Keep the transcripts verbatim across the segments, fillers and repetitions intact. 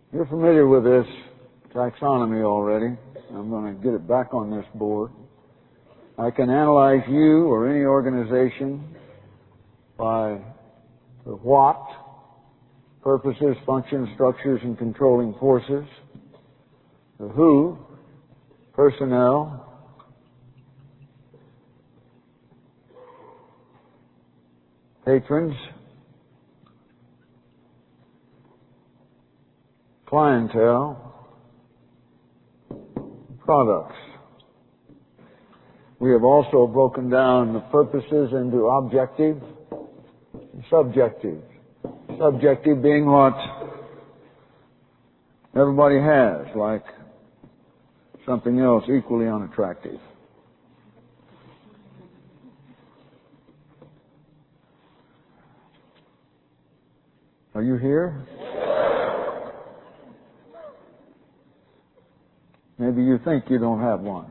You're familiar with this taxonomy already. I'm going to get it back on this board. I can analyze you or any organization by the what, purposes, functions, structures, and controlling forces. The who, personnel. Patrons. Clientele. Products. We have also broken down the purposes into objective and subjective. Subjective being what everybody has, like something else equally unattractive. Are you here? Maybe you think you don't have one.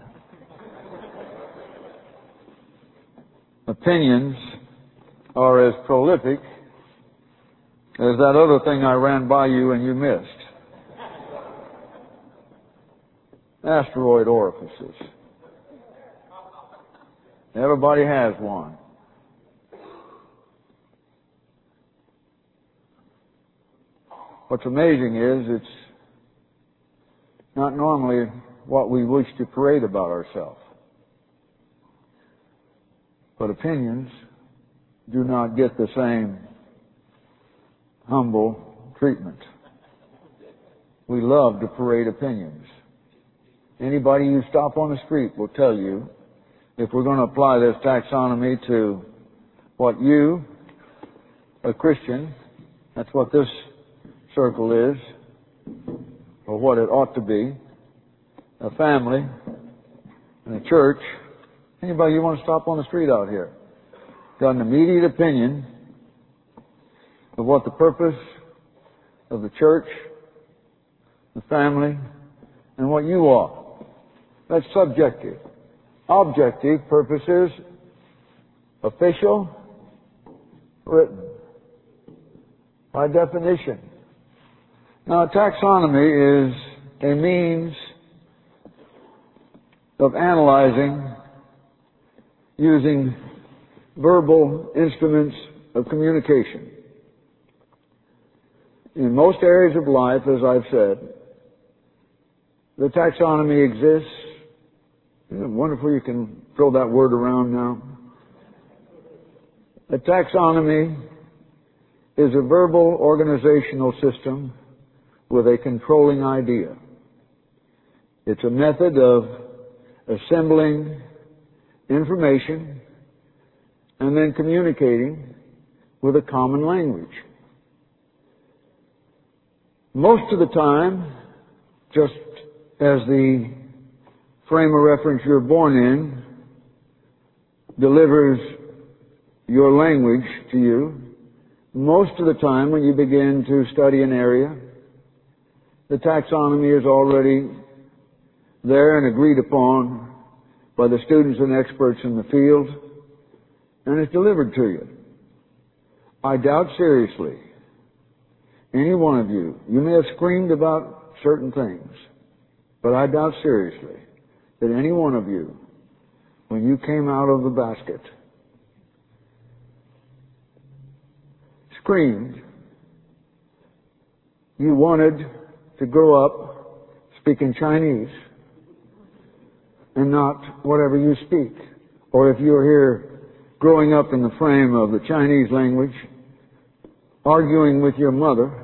Opinions are as prolific as that other thing I ran by you and you missed. Asteroid orifices. Everybody has one. What's amazing is it's not normally what we wish to parade about ourselves. But opinions do not get the same humble treatment. We love to parade opinions. Anybody you stop on the street will tell you, if we're going to apply this taxonomy to what you, a Christian, that's what this circle is, or what it ought to be, a family, and a church. Anybody you want to stop on the street out here got an immediate opinion of what the purpose of the church, the family, and what you are. That's subjective. Objective purposes, official, written. By definition. Now, taxonomy is a means of analyzing using verbal instruments of communication. In most areas of life, as I've said, the taxonomy exists. Isn't it wonderful you can throw that word around now? A taxonomy is a verbal organizational system with a controlling idea. It's a method of assembling information and then communicating with a common language. Most of the time, just as the frame of reference you're born in delivers your language to you, most of the time when you begin to study an area, the taxonomy is already there and agreed upon by the students and experts in the field, and it's delivered to you. I doubt seriously, any one of you, you may have screamed about certain things, but I doubt seriously that any one of you, when you came out of the basket, screamed you wanted to grow up speaking Chinese and not whatever you speak. Or if you're here growing up in the frame of the Chinese language, arguing with your mother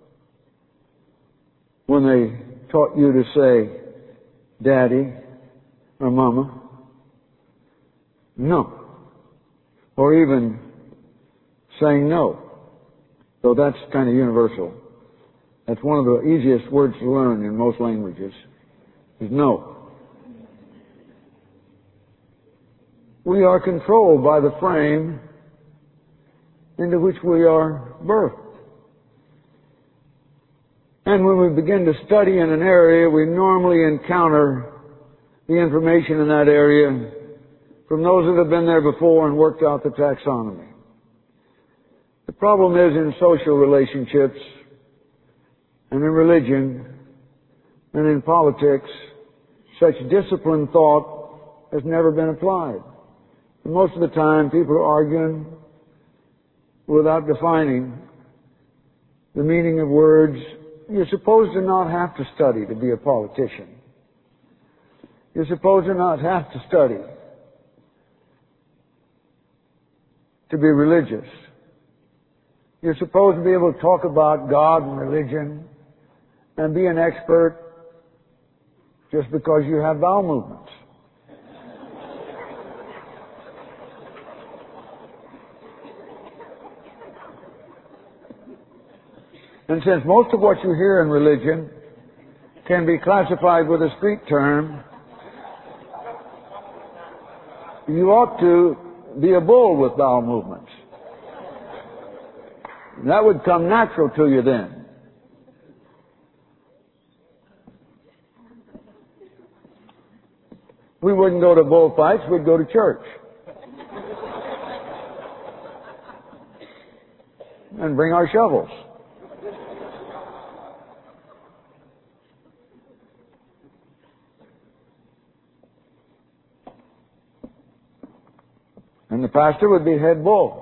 when they taught you to say daddy or mama, no. Or even saying no. So that's kind of universal. That's one of the easiest words to learn in most languages, is no. We are controlled by the frame into which we are birthed. And when we begin to study in an area, we normally encounter the information in that area from those that have been there before and worked out the taxonomy. The problem is in social relationships, and in religion and in politics, such disciplined thought has never been applied. And most of the time, people are arguing without defining the meaning of words. You're supposed to not have to study to be a politician. You're supposed to not have to study to be religious. You're supposed to be able to talk about God and religion and be an expert just because you have bowel movements. And since most of what you hear in religion can be classified with a street term, you ought to be a bull with bowel movements. That would come natural to you then. We wouldn't go to bullfights, we'd go to church. And bring our shovels. And the pastor would be head bull.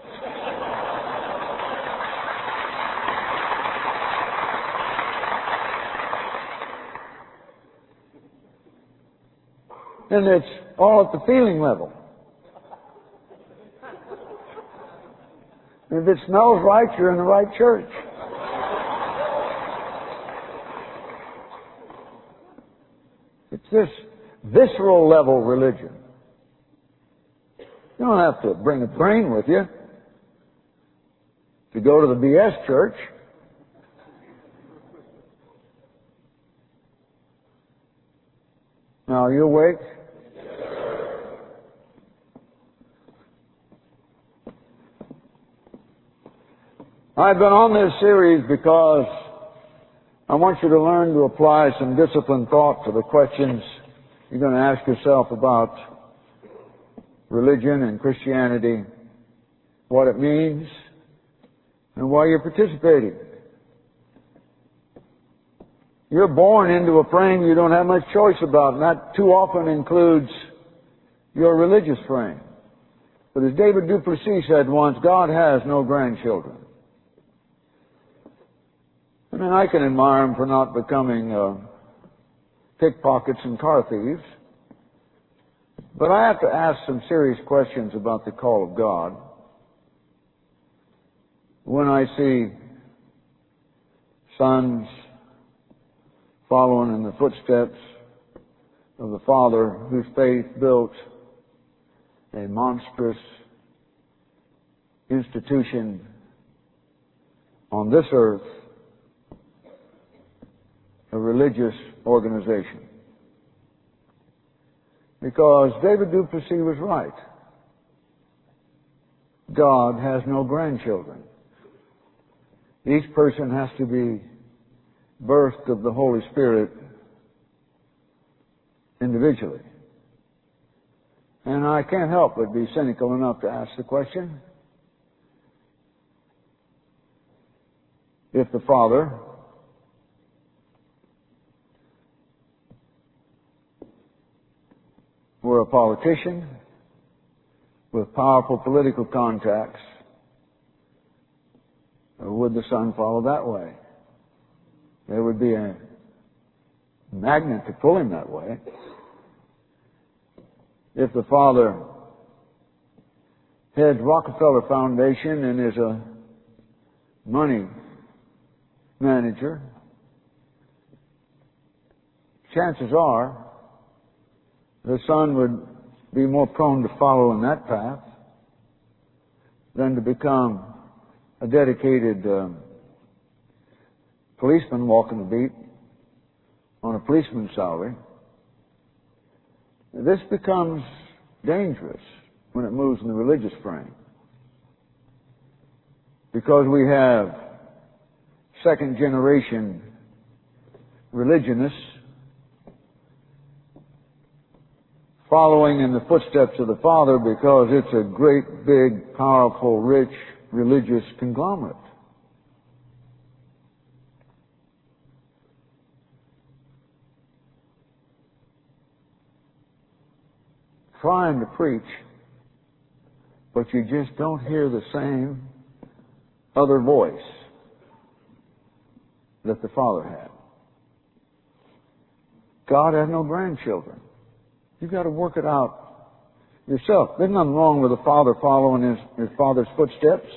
And it's all at the feeling level. If it smells right, you're in the right church. It's this visceral level religion. You don't have to bring a brain with you to go to the B S church. Now, are you awake? I've been on this series because I want you to learn to apply some disciplined thought to the questions you're going to ask yourself about religion and Christianity, what it means, and why you're participating. You're born into a frame you don't have much choice about, and that too often includes your religious frame. But as David Duplessis said once, God has no grandchildren. I mean, I can admire him for not becoming uh, pickpockets and car thieves. But I have to ask some serious questions about the call of God when I see sons following in the footsteps of the father whose faith built a monstrous institution on this earth, a religious organization. Because David Duplessis was right. God has no grandchildren. Each person has to be birthed of the Holy Spirit individually. And I can't help but be cynical enough to ask the question, if the Father were a politician with powerful political contacts, or would the Son follow that way? There would be a magnet to pull him that way. If the Father heads Rockefeller Foundation and is a money manager, chances are the Son would be more prone to follow in that path than to become a dedicated um, policeman walking the beat on a policeman's salary. This becomes dangerous when it moves in the religious frame, because we have second generation religionists following in the footsteps of the Father because it's a great, big, powerful, rich, religious conglomerate. trying to preach, but you just don't hear the same other voice that the Father had. God has no grandchildren. You've got to work it out yourself. There's nothing wrong with a father following his, his father's footsteps,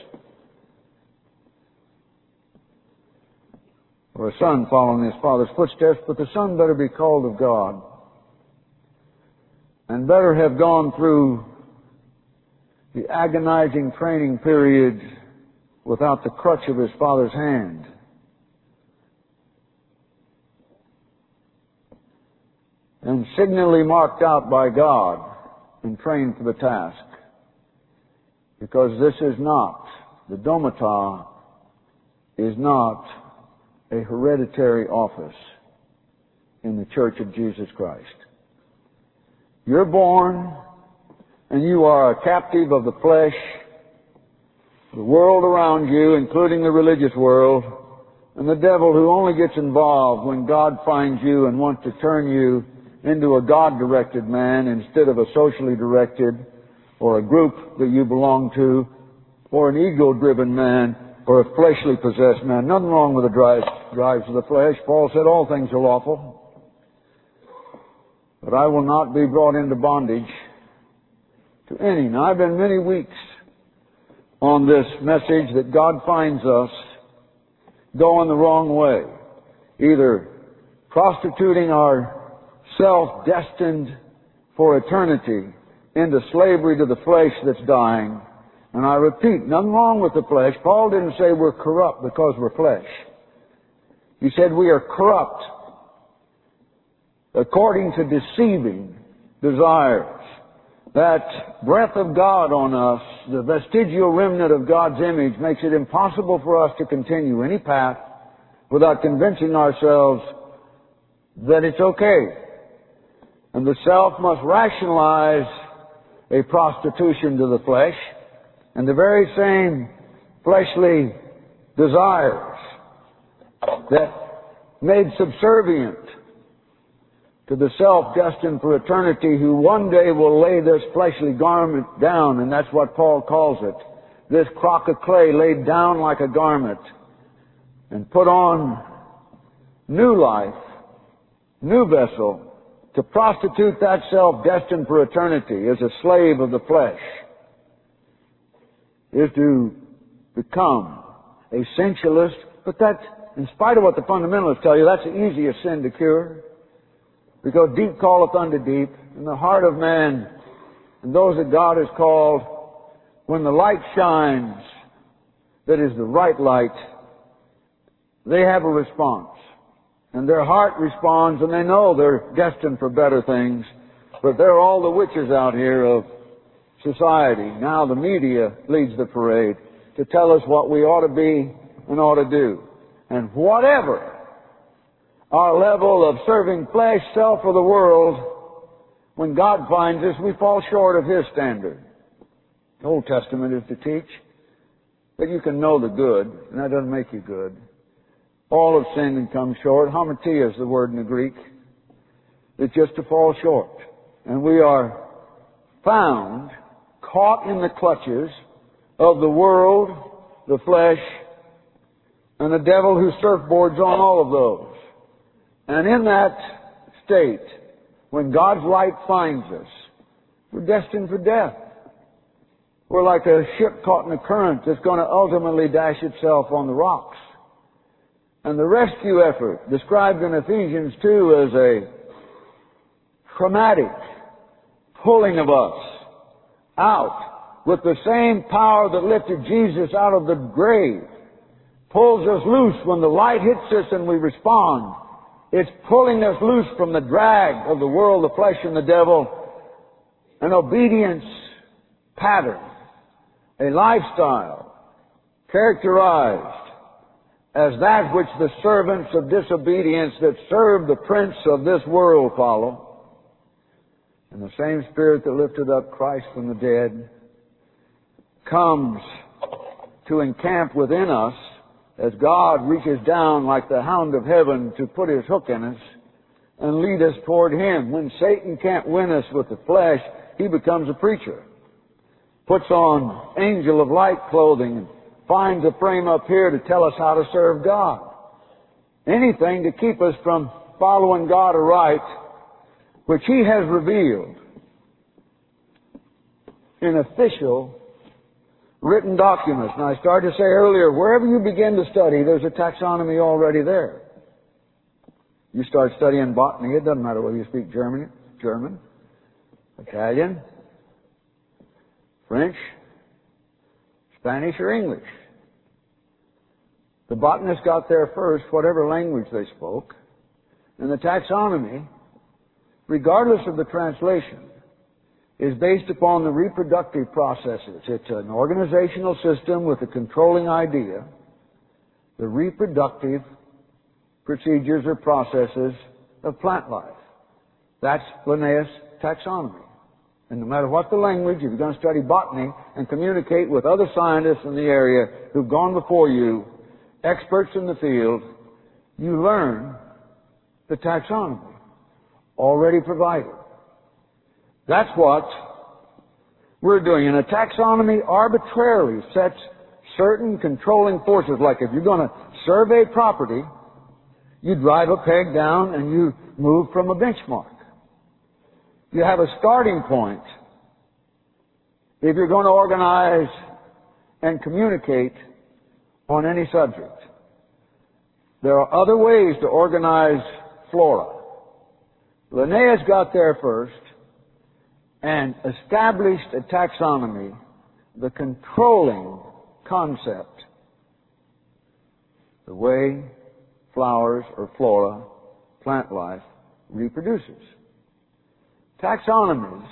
or a son following his father's footsteps, but the son better be called of God and better have gone through the agonizing training period without the crutch of his father's hand. And signally marked out by God and trained for the task. Because this is not, the domata is not a hereditary office in the Church of Jesus Christ. You're born and you are a captive of the flesh, the world around you, including the religious world, and the devil, who only gets involved when God finds you and wants to turn you into a God-directed man instead of a socially directed, or a group that you belong to, or an ego-driven man, or a fleshly possessed man. Nothing wrong with the drives, drives of the flesh. Paul said all things are lawful. But I will not be brought into bondage to any. Now, I've been many weeks on this message that God finds us going the wrong way, either prostituting our self destined for eternity into slavery to the flesh that's dying. And I repeat, nothing wrong with the flesh. Paul didn't say we're corrupt because we're flesh. He said we are corrupt according to deceiving desires. That breath of God on us, the vestigial remnant of God's image, makes it impossible for us to continue any path without convincing ourselves that it's okay. And the self must rationalize a prostitution to the flesh, and the very same fleshly desires that made subservient to the self destined for eternity, who one day will lay this fleshly garment down, and that's what Paul calls it, this crock of clay laid down like a garment, and put on new life, new vessel, to prostitute that self destined for eternity as a slave of the flesh, is to become a sensualist. But that, in spite of what the fundamentalists tell you, that's the easiest sin to cure. Because deep calleth unto deep, in the heart of man, and those that God has called, when the light shines, that is the right light, they have a response. And their heart responds, and they know they're destined for better things. But they're all the witches out here of society. Now the media leads the parade to tell us what we ought to be and ought to do. And whatever our level of serving flesh, self, or the world, when God finds us, we fall short of His standard. The Old Testament is to teach that you can know the good, and that doesn't make you good. All have sinned and come short. Hamartia is the word in the Greek. It's just to fall short. And we are found caught in the clutches of the world, the flesh, and the devil, who surfboards on all of those. And in that state, when God's light finds us, we're destined for death. We're like a ship caught in a current that's going to ultimately dash itself on the rocks. And the rescue effort, described in Ephesians two as a traumatic pulling of us out with the same power that lifted Jesus out of the grave, pulls us loose when the light hits us and we respond. It's pulling us loose from the drag of the world, the flesh, and the devil. An obedience pattern, a lifestyle characterized as that which the servants of disobedience that serve the prince of this world follow. And the same Spirit that lifted up Christ from the dead comes to encamp within us as God reaches down like the hound of heaven to put His hook in us and lead us toward Him. When Satan can't win us with the flesh, he becomes a preacher. Puts on angel of light clothing and finds a frame up here to tell us how to serve God. Anything to keep us from following God aright, which he has revealed in official written documents. Now, I started to say earlier, wherever you begin to study, there's a taxonomy already there. You start studying botany, it doesn't matter whether you speak German, German, Italian, French, Spanish, or English. The botanists got there first, whatever language they spoke, and the taxonomy, regardless of the translation, is based upon the reproductive processes. It's an organizational system with a controlling idea, the reproductive procedures or processes of plant life. That's Linnaeus' taxonomy. And no matter what the language, if you're going to study botany and communicate with other scientists in the area who've gone before you, experts in the field, you learn the taxonomy already provided. That's what we're doing. And a taxonomy arbitrarily sets certain controlling forces. Like if you're going to survey property, you drive a peg down and you move from a benchmark. You have a starting point if you're going to organize and communicate on any subject. There are other ways to organize flora. Linnaeus got there first and established a taxonomy, the controlling concept, the way flowers or flora, plant life, reproduces. Taxonomies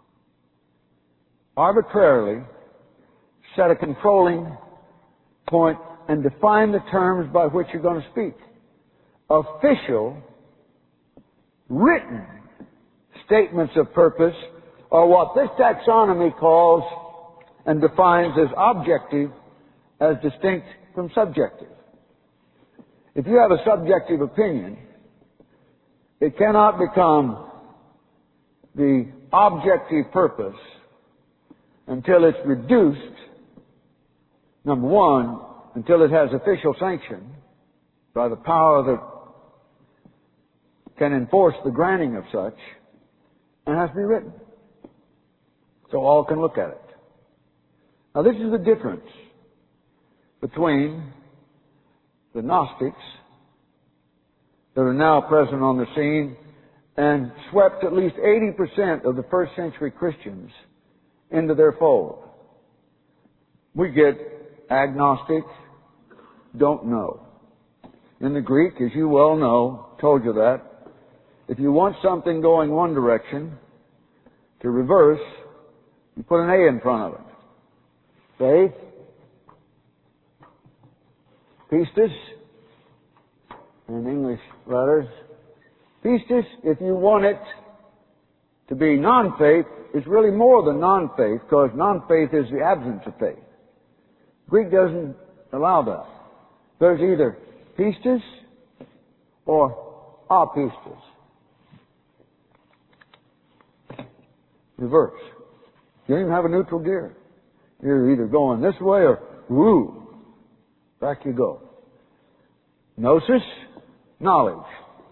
arbitrarily set a controlling point and define the terms by which you're going to speak. Official, written statements of purpose are what this taxonomy calls and defines as objective as distinct from subjective. If you have a subjective opinion, it cannot become the objective purpose until it's reduced, number one, until it has official sanction by the power that can enforce the granting of such, and has to be written so all can look at it. Now, this is the difference between the Gnostics that are now present on the scene and swept at least eighty percent of the first century Christians into their fold. We get agnostic, don't know. In the Greek, as you well know, told you that, if you want something going one direction, to reverse, you put an A in front of it. Faith, pistis, in English letters. Pistis, if you want it to be non-faith, is really more than non-faith, because non-faith is the absence of faith. Greek doesn't allow that. There's either pistis or apistis. Reverse. You don't even have a neutral gear. You're either going this way or woo, back you go. Gnosis, knowledge.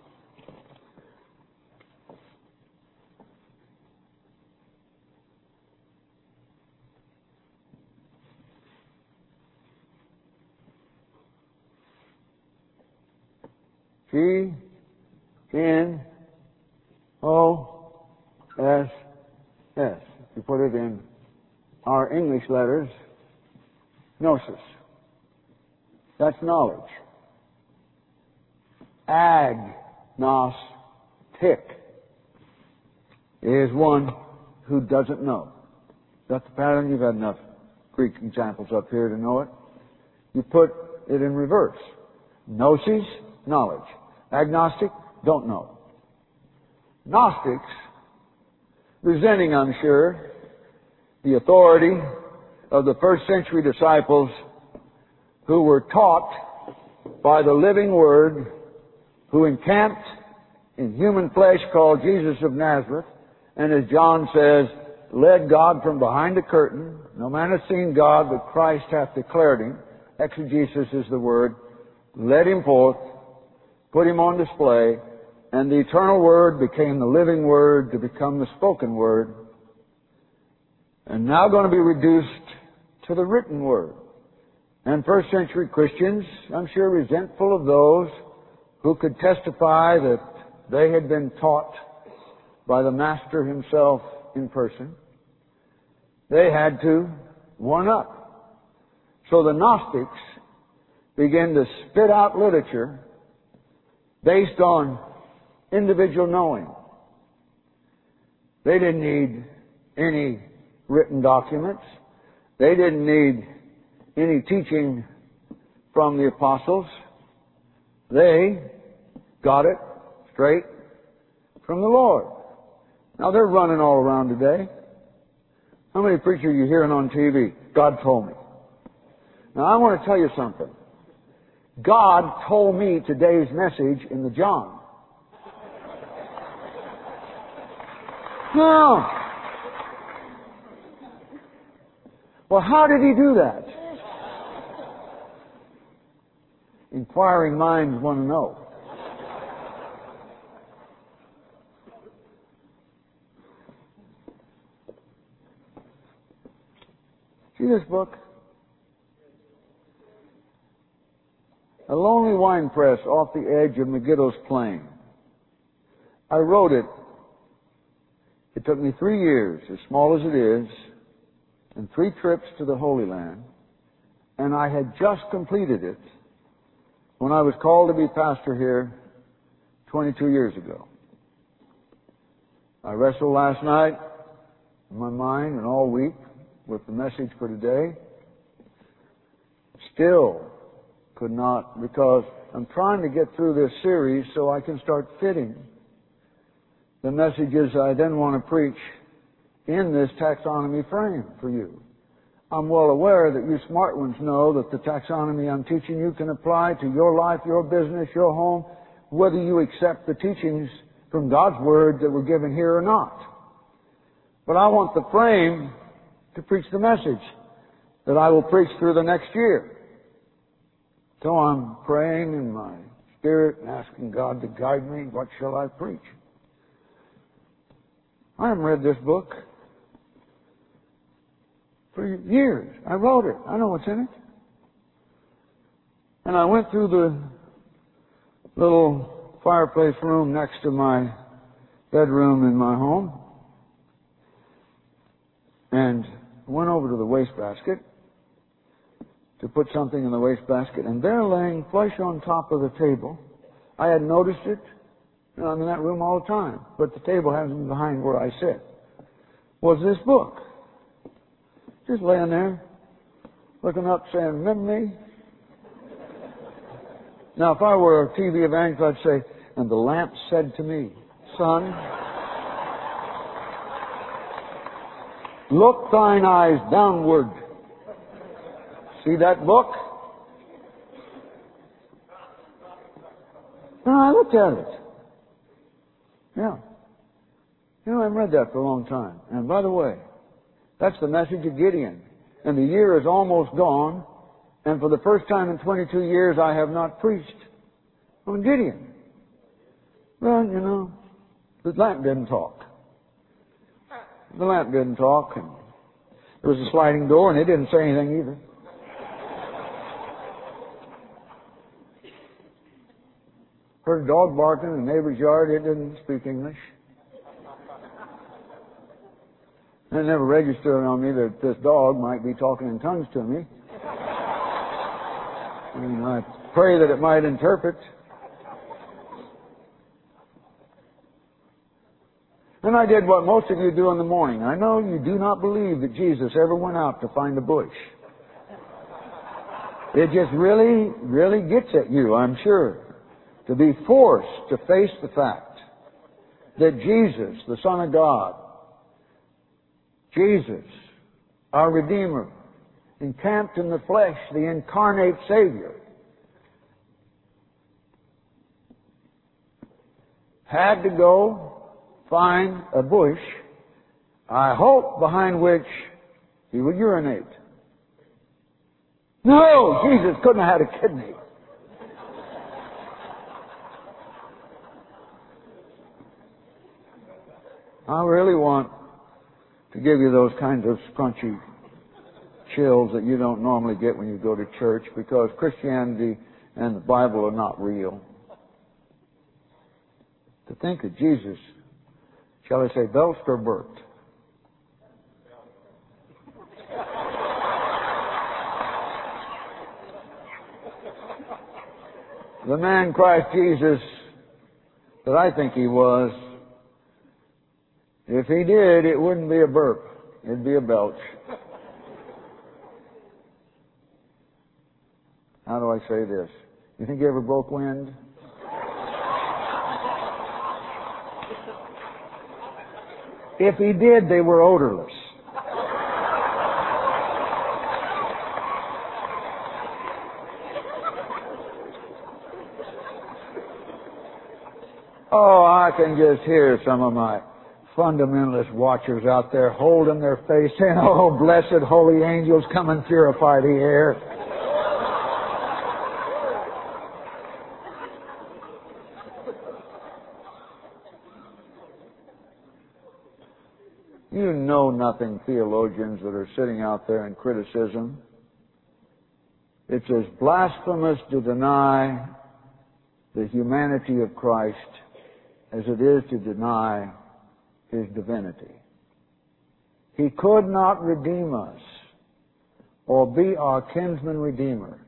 G N O S S. You put it in our English letters, gnosis. That's knowledge. Agnostic is one who doesn't know. That's the pattern. You've had enough Greek examples up here to know it. You put it in reverse. Gnosis, knowledge. Agnostic, don't know. Gnostics, resenting, I'm sure, the authority of the first century disciples who were taught by the living Word, who encamped in human flesh called Jesus of Nazareth, and as John says, led God from behind the curtain. No man hath seen God, but Christ hath declared him. Exegesis is the word. Led him forth, put him on display, and the eternal Word became the living Word to become the spoken Word, and now going to be reduced to the written Word. And first century Christians, I'm sure, resentful of those who could testify that they had been taught by the Master himself in person, they had to one up. So the Gnostics began to spit out literature based on individual knowing. They didn't need any written documents. They didn't need any teaching from the apostles. They got it straight from the Lord. Now they're running all around today. How many preachers are you hearing on T V? God told me. Now I want to tell you something. God told me today's message in the John. No. Well, how did he do that? Inquiring minds want to know. See this book? A lonely wine press off the edge of Megiddo's plain. I wrote it. It took me three years, as small as it is, and three trips to the Holy Land, and I had just completed it when I was called to be pastor here twenty-two years ago. I wrestled last night in my mind and all week with the message for today. Still could not, because I'm trying to get through this series so I can start fitting the messages I then want to preach in this taxonomy frame for you. I'm well aware that you smart ones know that the taxonomy I'm teaching you can apply to your life, your business, your home, whether you accept the teachings from God's Word that were given here or not. But I want the frame to preach the message that I will preach through the next year. So I'm praying in my spirit and asking God to guide me. What shall I preach? I haven't read this book for years. I wrote it. I know what's in it. And I went through the little fireplace room next to my bedroom in my home and went over to the wastebasket to put something in the wastebasket, and there laying flush on top of the table, I had noticed it. You know, I'm in that room all the time, but the table hasn't been behind where I sit. Was this book. Just laying there, looking up, saying, "Remember me?" Now, if I were a T V evangelist, I'd say, "And the lamp said to me, son, look thine eyes downward. See that book?" And I looked at it. Yeah. You know, I haven't read that for a long time. And by the way, that's the message of Gideon. And the year is almost gone. And for the first time in twenty-two years, I have not preached on Gideon. Well, you know, the lamp didn't talk. The lamp didn't talk. And there was a sliding door, and it didn't say anything either. Heard a dog barking in the neighbor's yard. It didn't speak English. It never registered on me that this dog might be talking in tongues to me. And I pray that it might interpret. And I did what most of you do in the morning. I know you do not believe that Jesus ever went out to find a bush. It just really, really gets at you, I'm sure, to be forced to face the fact that Jesus, the Son of God, Jesus, our Redeemer, encamped in the flesh, the incarnate Savior, had to go find a bush I hope behind which he would urinate. No, Jesus couldn't have had a kidney. I really want to give you those kinds of scrunchy chills that you don't normally get when you go to church, because Christianity and the Bible are not real. To think that Jesus, shall I say, belched or burped? The man Christ Jesus that I think he was, if he did, it wouldn't be a burp. It'd be a belch. How do I say this? You think he ever broke wind? If he did, they were odorless. Oh, I can just hear some of my fundamentalist watchers out there holding their face saying, "Oh, blessed holy angels, come and purify the air." You know nothing, theologians that are sitting out there in criticism. It's as blasphemous to deny the humanity of Christ as it is to deny His divinity. He could not redeem us or be our kinsman redeemer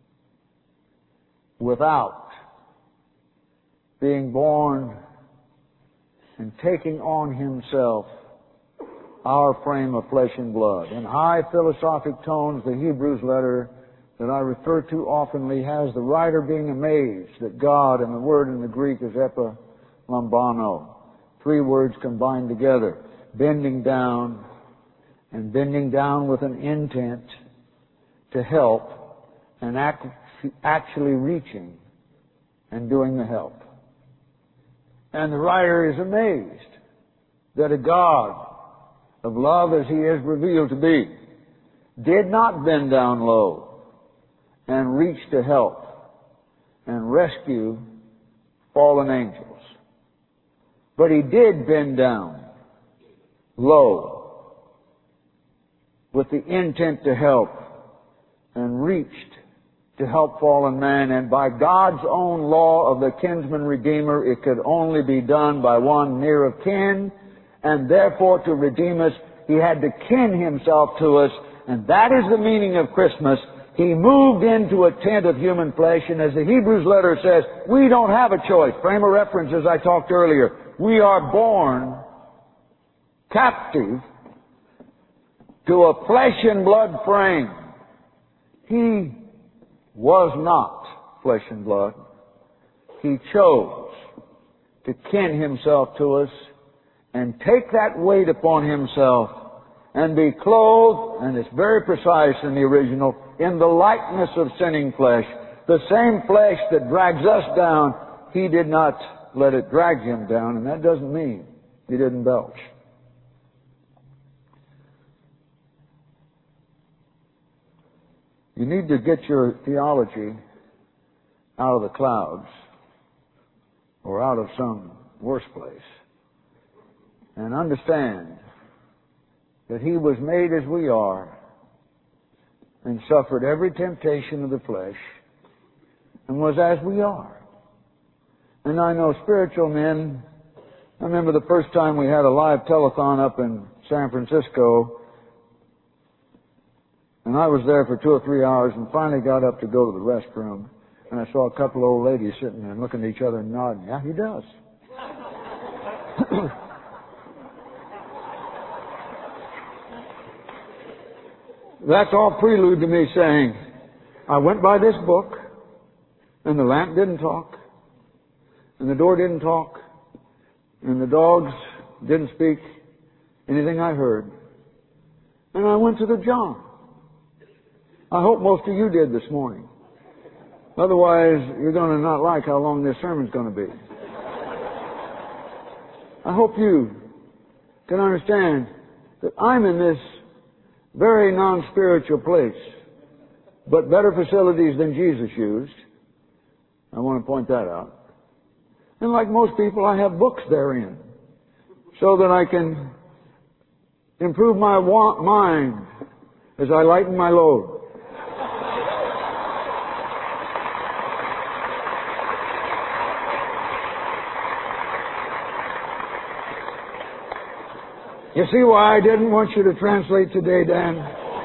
without being born and taking on Himself our frame of flesh and blood. In high philosophic tones, the Hebrews letter that I refer to oftenly has the writer being amazed that God, and the word in the Greek is epilambano, three words combined together, bending down, and bending down with an intent to help, and act, actually reaching and doing the help. And the writer is amazed that a God of love as He is revealed to be did not bend down low and reach to help and rescue fallen angels. But He did bend down low with the intent to help and reached to help fallen man. And by God's own law of the kinsman redeemer, it could only be done by one near of kin, and therefore to redeem us, He had to kin Himself to us. And that is the meaning of Christmas. He moved into a tent of human flesh, and as the Hebrews letter says, we don't have a choice. Frame of reference, as I talked earlier. We are born captive to a flesh and blood frame. He was not flesh and blood. He chose to kin Himself to us and take that weight upon Himself and be clothed, and it's very precise in the original, in the likeness of sinning flesh. The same flesh that drags us down, He did not let it drag Him down, and that doesn't mean He didn't belch. You need to get your theology out of the clouds or out of some worse place and understand that He was made as we are and suffered every temptation of the flesh and was as we are. And I know spiritual men. I remember the first time we had a live telethon up in San Francisco, and I was there for two or three hours and finally got up to go to the restroom, and I saw a couple of old ladies sitting there and looking at each other and nodding. Yeah, he does. That's all prelude to me saying, I went by this book, and the lamp didn't talk, and the door didn't talk, and the dogs didn't speak anything I heard. And I went to the John. I hope most of you did this morning. Otherwise, you're going to not like how long this sermon's going to be. I hope you can understand that I'm in this very non-spiritual place, but better facilities than Jesus used. I want to point that out. And like most people, I have books therein, so that I can improve my wa- mind as I lighten my load. You see why I didn't want you to translate today, Dan?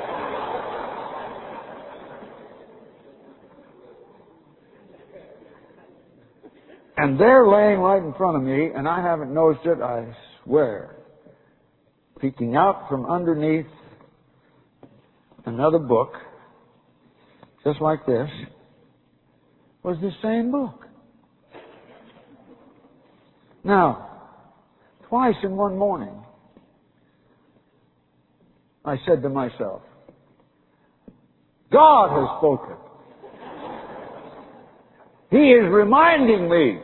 And they're laying right in front of me, and I haven't noticed it, I swear. Peeking out from underneath another book, just like this, was the same book. Now, twice in one morning, I said to myself, God has spoken. He is reminding me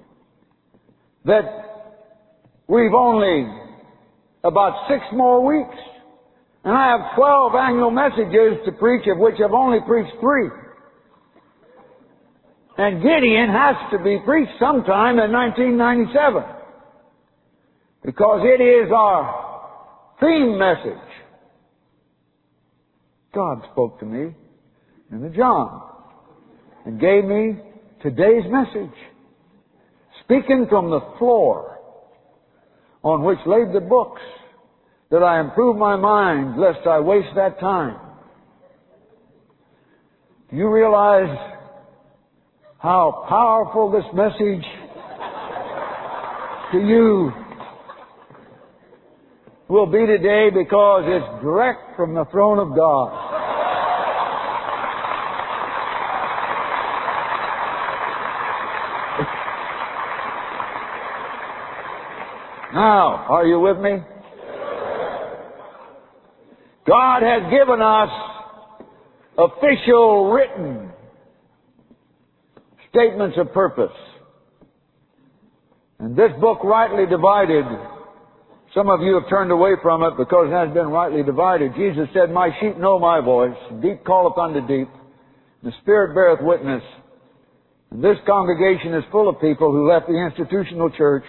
that we've only about six more weeks, and I have twelve annual messages to preach, of which I've only preached three. And Gideon has to be preached sometime in nineteen ninety-seven, because it is our theme message. God spoke to me in the John and gave me today's message, speaking from the floor on which laid the books, that I improve my mind lest I waste that time. Do you realize how powerful this message to you will be today, because it's direct from the throne of God? Now, are you with me? God has given us official written statements of purpose. And this book, rightly divided, some of you have turned away from it because it has been rightly divided. Jesus said, my sheep know my voice, deep calleth unto deep, the Spirit beareth witness. And this congregation is full of people who left the institutional church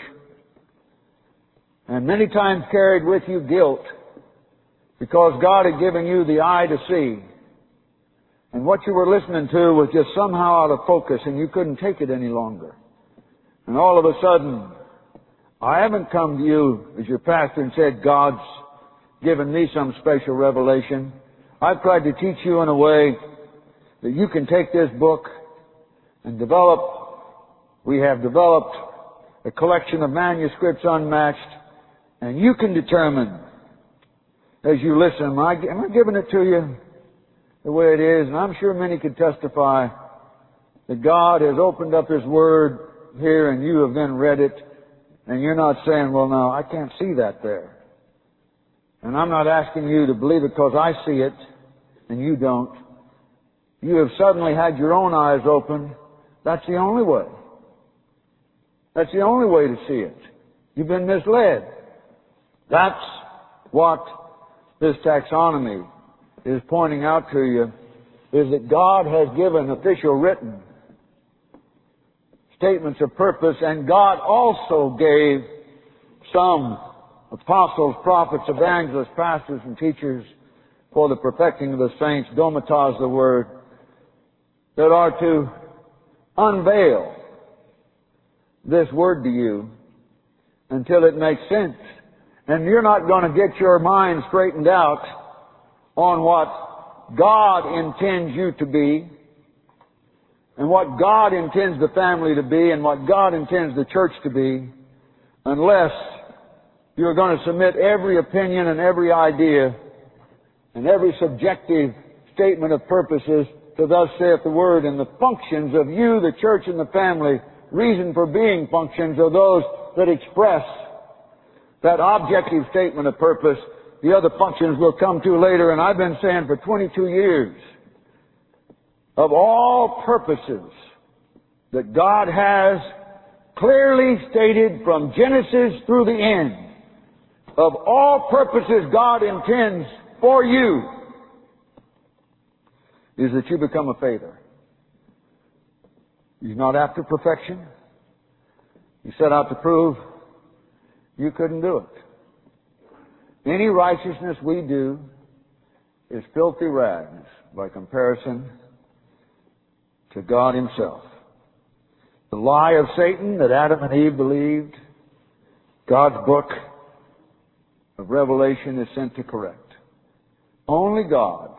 and many times carried with you guilt, because God had given you the eye to see. And what you were listening to was just somehow out of focus, and you couldn't take it any longer. And all of a sudden, I haven't come to you as your pastor and said, God's given me some special revelation. I've tried to teach you in a way that you can take this book and develop. We have developed a collection of manuscripts unmatched, and you can determine as you listen, am I, am I giving it to you the way it is? And I'm sure many could testify that God has opened up His Word here, and you have then read it, and you're not saying, well, no, I can't see that there. And I'm not asking you to believe it because I see it and you don't. You have suddenly had your own eyes open. That's the only way. That's the only way to see it. You've been misled. That's what this taxonomy is pointing out to you, is that God has given official written statements of purpose, and God also gave some apostles, prophets, evangelists, pastors, and teachers for the perfecting of the saints, domitas the word, that are to unveil this word to you until it makes sense. And you're not going to get your mind straightened out on what God intends you to be, and what God intends the family to be, and what God intends the church to be, unless you're going to submit every opinion and every idea and every subjective statement of purposes to thus saith the Word, and the functions of you, the church and the family, reason for being functions are those that express that objective statement of purpose. The other functions we'll come to later, and I've been saying for twenty-two years, of all purposes that God has clearly stated from Genesis through the end, of all purposes God intends for you is that you become a faither. He's not after perfection. He set out to prove you couldn't do it. Any righteousness we do is filthy rags by comparison to God Himself. The lie of Satan that Adam and Eve believed, God's book of Revelation is sent to correct. Only God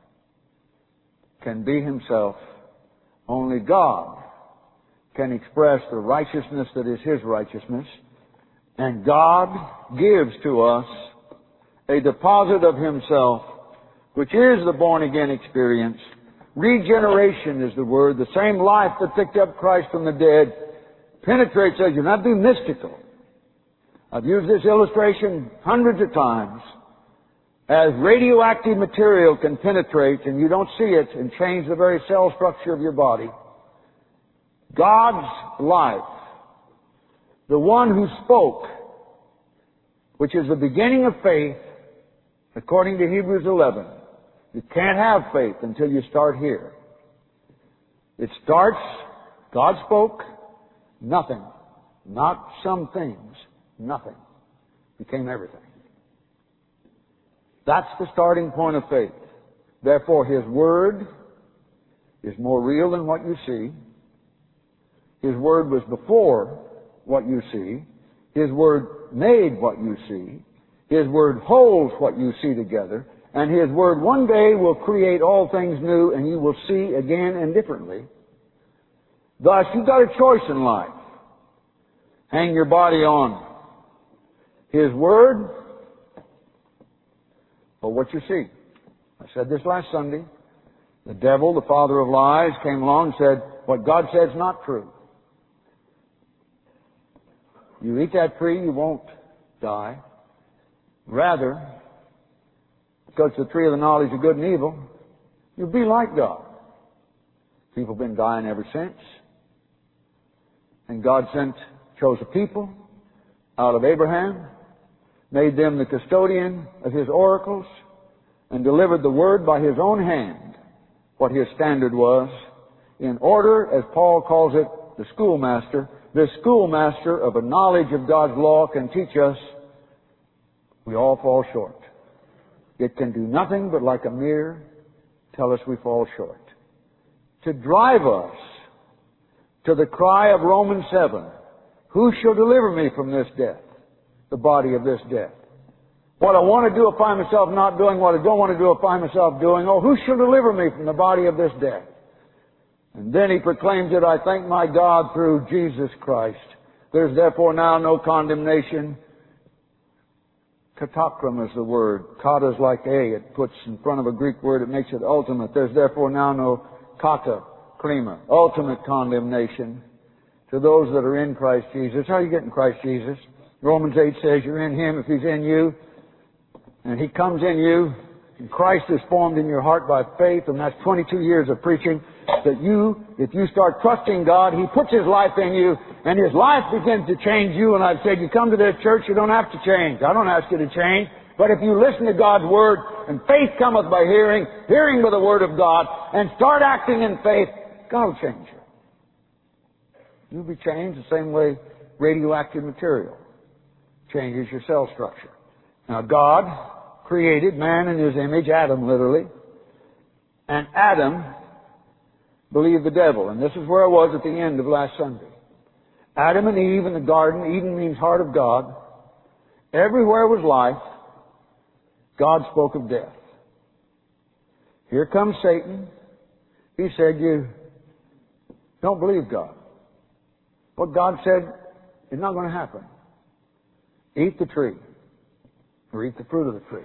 can be Himself. Only God can express the righteousness that is His righteousness. And God gives to us a deposit of Himself, which is the born-again experience. Regeneration is the word. The same life that picked up Christ from the dead penetrates us. You not be mystical. I've used this illustration hundreds of times. As radioactive material can penetrate and you don't see it and change the very cell structure of your body, God's life, the one who spoke, which is the beginning of faith, according to Hebrews eleven. You can't have faith until you start here. It starts, God spoke, nothing. Not some things, nothing. Became everything. That's the starting point of faith. Therefore, His Word is more real than what you see. His Word was before what you see. His Word made what you see. His Word holds what you see together. And His Word one day will create all things new and you will see again and differently. Thus, you've got a choice in life. Hang your body on His Word or what you see. I said this last Sunday. The devil, the father of lies, came along and said, what God said is not true. You eat that tree, you won't die. Rather, because it's the tree of the knowledge of good and evil, you'll be like God. People have been dying ever since. And God sent, chose a people out of Abraham, made them the custodian of His oracles, and delivered the Word by His own hand, what His standard was, in order, as Paul calls it, the schoolmaster. The schoolmaster of a knowledge of God's law can teach us we all fall short. It can do nothing but like a mirror tell us we fall short. To drive us to the cry of Romans seven, who shall deliver me from this death? The body of this death. What I want to do, I find myself not doing. What I don't want to do, I find myself doing. Oh, who shall deliver me from the body of this death? And then he proclaims it, I thank my God through Jesus Christ. There's therefore now no condemnation. Katokram is the word. Kata is like a. It puts in front of a Greek word. It makes it ultimate. There's therefore now no kata, krima, ultimate condemnation to those that are in Christ Jesus. How are you getting Christ Jesus? Romans eight says you're in Him if He's in you. And He comes in you. And Christ is formed in your heart by faith. And that's twenty-two years of preaching. That you, if you start trusting God, He puts His life in you. And His life begins to change you. And I've said, you come to this church, you don't have to change. I don't ask you to change. But if you listen to God's Word, and faith cometh by hearing, hearing by the Word of God, and start acting in faith, God will change you. You'll be changed the same way radioactive material changes your cell structure. Now, God created man in His image, Adam literally, and Adam believed the devil. And this is where I was at the end of last Sunday. Adam and Eve in the garden. Eden means heart of God. Everywhere was life. God spoke of death. Here comes Satan. He said, you don't believe God. What God said is not going to happen. Eat the tree, or eat the fruit of the tree.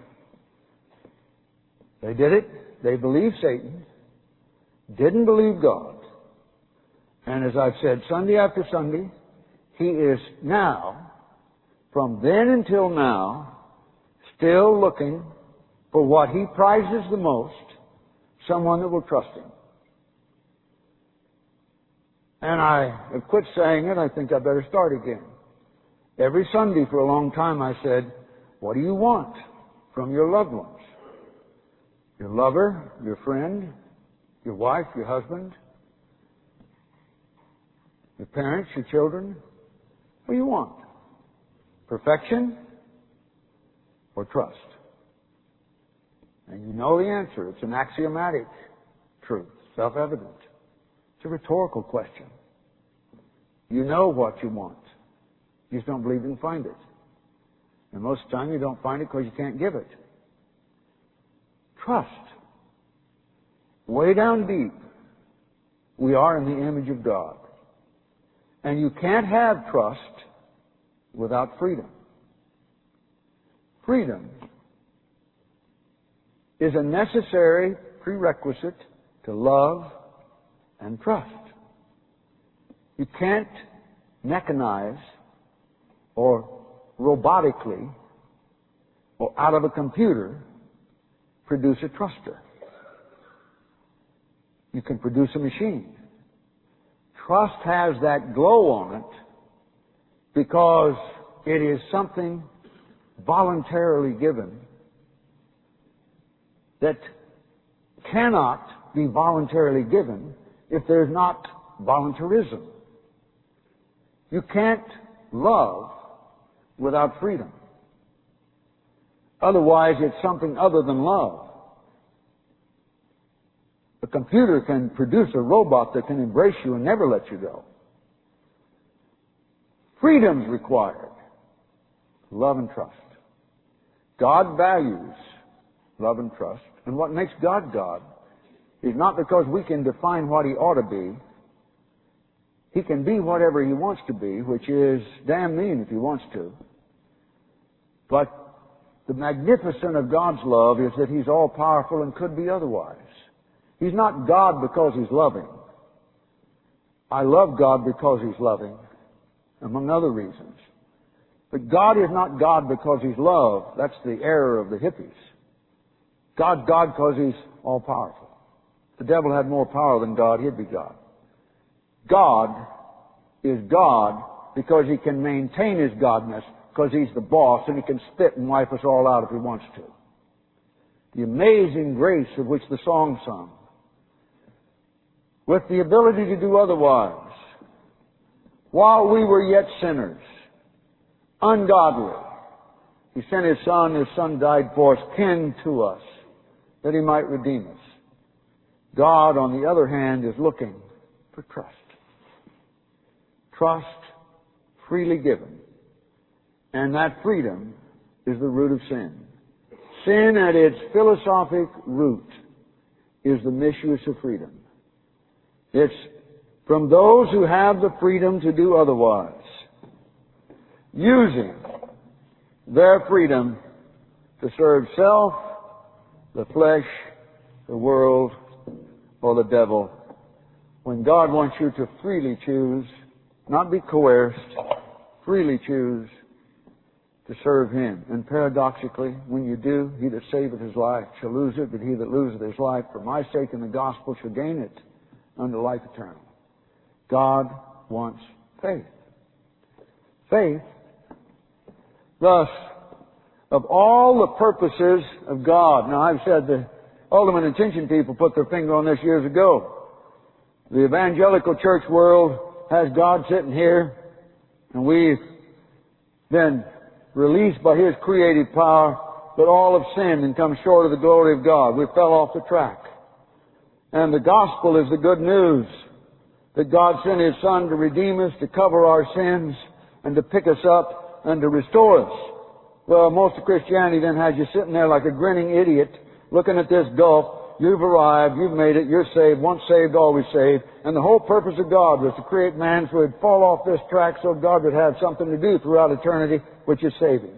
They did it. They believed Satan. Didn't believe God. And as I've said Sunday after Sunday, he is now, from then until now, still looking for what he prizes the most, someone that will trust him. And I have quit saying it. I think I better start again. Every Sunday for a long time I said, What do you want from your loved ones? Your lover, your friend, your wife, your husband, your parents, your children? What do you want? Perfection or trust? And you know the answer. It's an axiomatic truth, self-evident. It's a rhetorical question. You know what you want. You just don't believe you can find it. And most of the time you don't find it because you can't give it. Trust. Way down deep, we are in the image of God. And you can't have trust without freedom. Freedom is a necessary prerequisite to love and trust. You can't mechanize or robotically or out of a computer produce a truster. You can produce a machine. Trust has that glow on it because it is something voluntarily given that cannot be voluntarily given if there's not voluntarism. You can't love without freedom. Otherwise, it's something other than love. A computer can produce a robot that can embrace you and never let you go. Freedom's required. Love and trust. God values love and trust. And what makes God God is not because we can define what He ought to be. He can be whatever He wants to be, which is damn mean if He wants to. But the magnificence of God's love is that He's all-powerful and could be otherwise. He's not God because He's loving. I love God because He's loving, among other reasons. But God is not God because He's love. That's the error of the hippies. God's God because He's all-powerful. If the devil had more power than God, He'd be God. God is God because He can maintain His godness, because He's the boss and He can spit and wipe us all out if He wants to. The amazing grace of which the song sung, with the ability to do otherwise, while we were yet sinners, ungodly, He sent His Son, His Son died for us, kin to us, that He might redeem us. God, on the other hand, is looking for trust. Trust freely given. And that freedom is the root of sin. Sin at its philosophic root is the misuse of freedom. It's from those who have the freedom to do otherwise, using their freedom to serve self, the flesh, the world, or the devil, when God wants you to freely choose, not be coerced, freely choose to serve Him. And paradoxically, when you do, he that saveth his life shall lose it, but he that loseth his life for my sake and the gospel shall gain it unto life eternal. God wants faith. Faith, thus, of all the purposes of God. Now, I've said the ultimate intention people put their finger on this years ago. The evangelical church world has God sitting here, and we've been released by His creative power, but all have sinned and come short of the glory of God. We fell off the track. And the gospel is the good news that God sent His Son to redeem us, to cover our sins, and to pick us up and to restore us. Well, most of Christianity then has you sitting there like a grinning idiot, looking at this gulf. You've arrived, you've made it, you're saved, once saved, always saved. And the whole purpose of God was to create man so he'd fall off this track so God would have something to do throughout eternity, which is saving.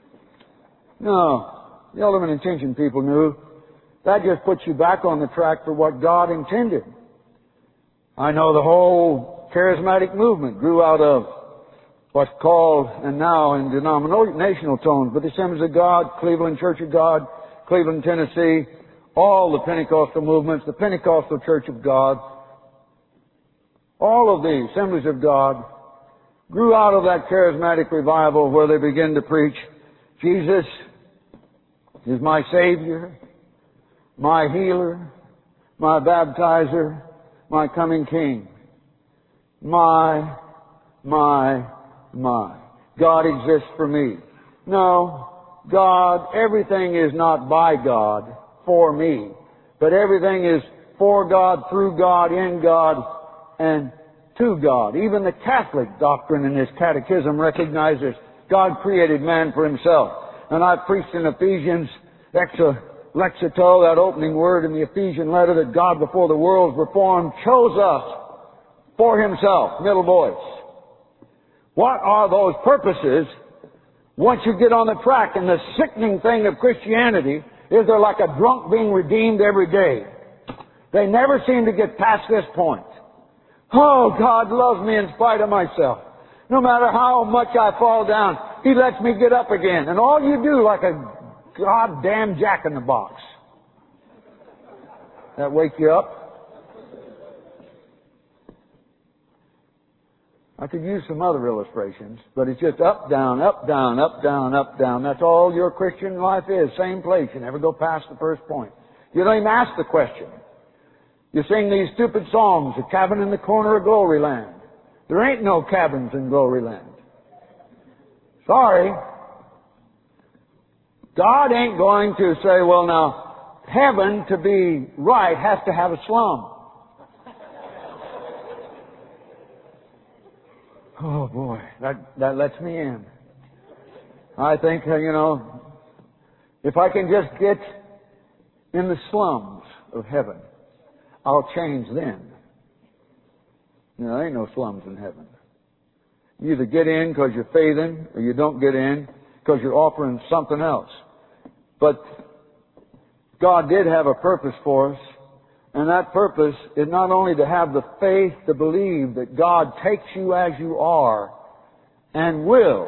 No, the ultimate intention people knew, that just puts you back on the track for what God intended. I know the whole charismatic movement grew out of what's called, and now in denominational tones, but the Assemblies of God, Cleveland Church of God, Cleveland, Tennessee, all the Pentecostal movements, the Pentecostal Church of God, all of the Assemblies of God grew out of that charismatic revival where they began to preach, Jesus is my Savior, my healer, my baptizer, my coming King. My, my, my. God exists for me. No, God, everything is not by God for me, but everything is for God, through God, in God, and to God. Even the Catholic doctrine in this catechism recognizes God created man for Himself. And I preached in Ephesians, exa, lexito, that opening word in the Ephesian letter, that God before the worlds were formed chose us for Himself, middle voice. What are those purposes once you get on the track? And the sickening thing of Christianity is they're like a drunk being redeemed every day. They never seem to get past this point. Oh, God loves me in spite of myself. No matter how much I fall down, He lets me get up again. And all you do, like a goddamn jack-in-the-box. That wake you up? I could use some other illustrations, but it's just up, down, up, down, up, down, up, down. That's all your Christian life is. Same place. You never go past the first point. You don't even ask the question. You sing these stupid songs, a cabin in the corner of Glory Land. There ain't no cabins in Glory Land. Sorry. God ain't going to say, well now, heaven to be right has to have a slum. Oh boy, that, that lets me in. I think, uh, you know, if I can just get in the slums of heaven, I'll change then. You know, there ain't no slums in heaven. You either get in because you're faithing, or you don't get in because you're offering something else. But God did have a purpose for us, and that purpose is not only to have the faith to believe that God takes you as you are and will,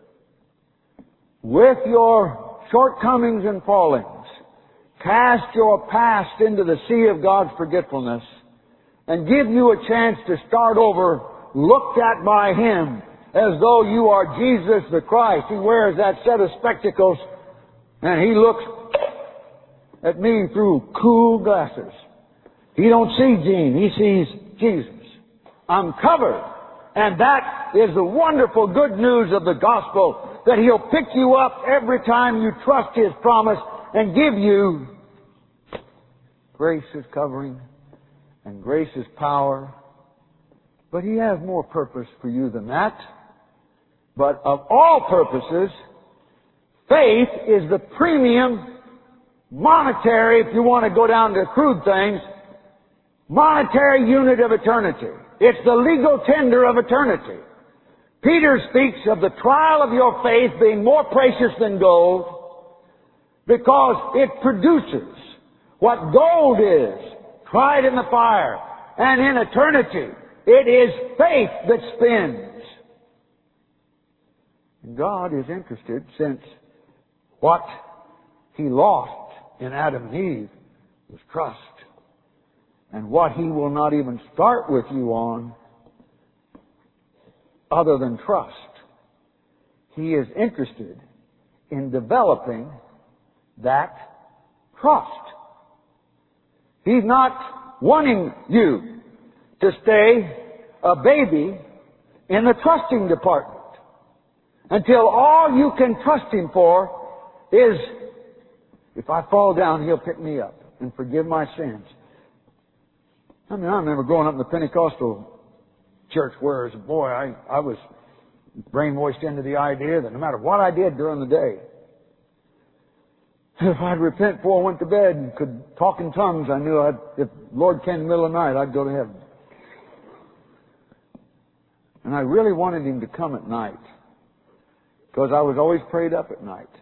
with your shortcomings and fallings, cast your past into the sea of God's forgetfulness and give you a chance to start over, looked at by Him as though you are Jesus the Christ. He wears that set of spectacles and He looks at me through cool glasses. He don't see Gene, He sees Jesus. I'm covered. And that is the wonderful good news of the gospel, that He'll pick you up every time you trust His promise and give you grace as covering and grace as power. But He has more purpose for you than that. But of all purposes, faith is the premium monetary, if you want to go down to crude things, monetary unit of eternity. It's the legal tender of eternity. Peter speaks of the trial of your faith being more precious than gold because it produces what gold is, tried in the fire. And in eternity, it is faith that spins. And God is interested, since what He lost in Adam and Eve was trust. And what He will not even start with you on other than trust. He is interested in developing that trust. He's not wanting you to stay a baby in the trusting department until all you can trust Him for is, if I fall down, He'll pick me up and forgive my sins. I mean, I remember growing up in the Pentecostal church where, as a boy, I, I was brainwashed into the idea that no matter what I did during the day, if I'd repent before I went to bed and could talk in tongues, I knew I'd, if Lord came in the middle of the night, I'd go to heaven. And I really wanted Him to come at night, because I was always prayed up at night.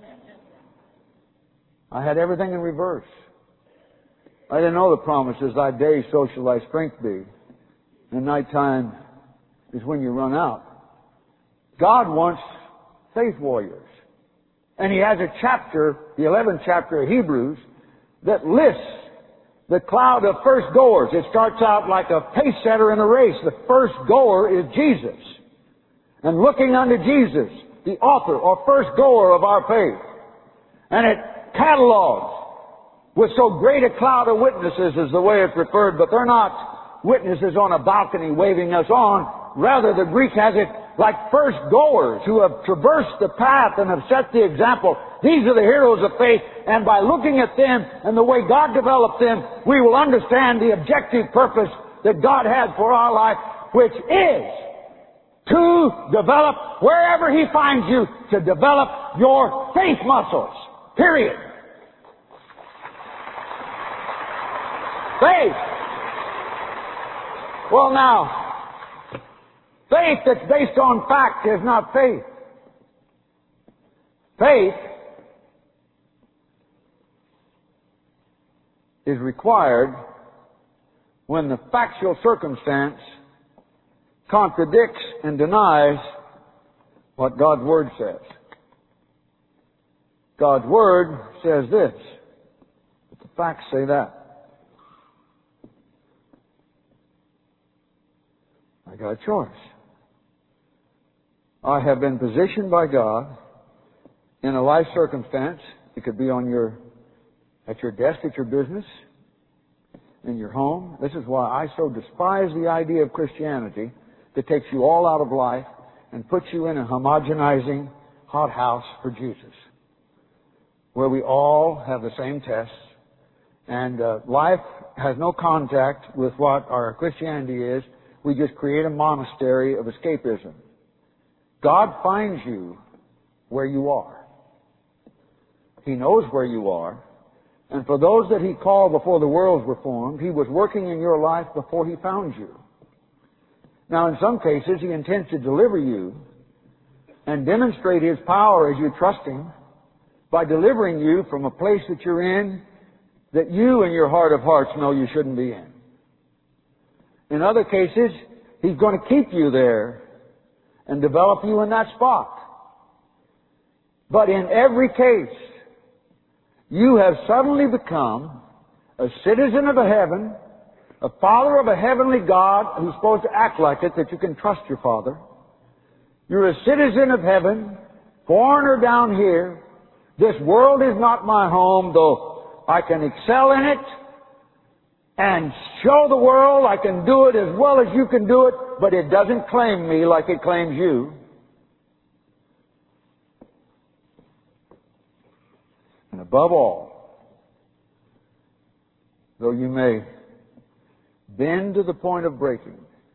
I had everything in reverse. I didn't know the promises, thy days so shall thy strength be. And nighttime is when you run out. God wants faith warriors. And He has a chapter, the eleventh chapter of Hebrews, that lists the cloud of first goers. It starts out like a pace setter in a race. The first goer is Jesus. And looking unto Jesus, the author or first goer of our faith. And it catalogs with so great a cloud of witnesses is the way it's referred, but they're not witnesses on a balcony waving us on. Rather, the Greek has it like first goers who have traversed the path and have set the example. These are the heroes of faith, and by looking at them and the way God developed them, we will understand the objective purpose that God had for our life, which is to develop, wherever He finds you, to develop your faith muscles. Period. Faith. Well, now, faith that's based on fact is not faith. Faith is required when the factual circumstance contradicts and denies what God's Word says. God's Word says this, but the facts say that. I got a choice. I have been positioned by God in a life circumstance. It could be on your, at your desk at your business, in your home. This is why I so despise the idea of Christianity that takes you all out of life and puts you in a homogenizing hothouse for Jesus, where we all have the same tests, and uh, life has no contact with what our Christianity is. We just create a monastery of escapism. God finds you where you are. He knows where you are. And for those that He called before the worlds were formed, He was working in your life before He found you. Now, in some cases, He intends to deliver you and demonstrate His power as you trust Him by delivering you from a place that you're in that you in your heart of hearts know you shouldn't be in. In other cases, He's going to keep you there and develop you in that spot. But in every case, you have suddenly become a citizen of a heaven, a father of a heavenly God who's supposed to act like it, that you can trust your Father. You're a citizen of heaven, foreigner down here. This world is not my home, though I can excel in it and show the world I can do it as well as you can do it, but it doesn't claim me like it claims you. And above all, though you may bend to the point of breaking,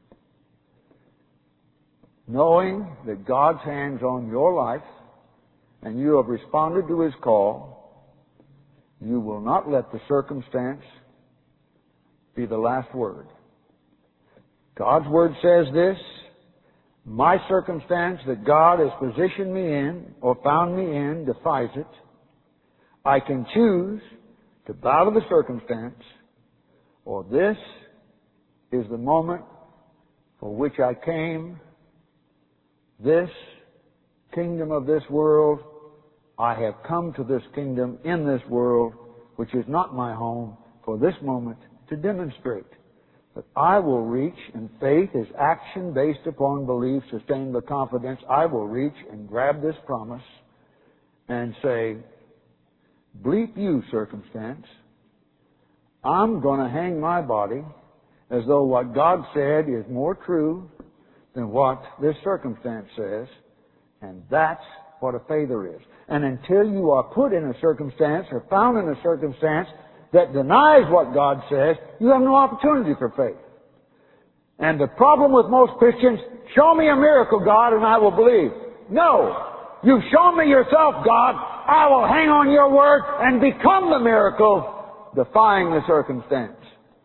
knowing that God's hand's on your life and you have responded to His call, you will not let the circumstance be the last word. God's Word says this, my circumstance that God has positioned me in or found me in defies it. I can choose to bow to the circumstance, or this is the moment for which I came. This kingdom of this world, I have come to this kingdom in this world, which is not my home, for this moment to demonstrate that I will reach, and faith is action based upon belief, sustained by confidence. I will reach and grab this promise and say, bleep you, circumstance. I'm going to hang my body as though what God said is more true than what this circumstance says. And that's what a faither is. And until you are put in a circumstance or found in a circumstance that denies what God says, you have no opportunity for faith. And the problem with most Christians, show me a miracle, God, and I will believe. No. You've shown me yourself, God. I will hang on your word and become the miracle, defying the circumstance.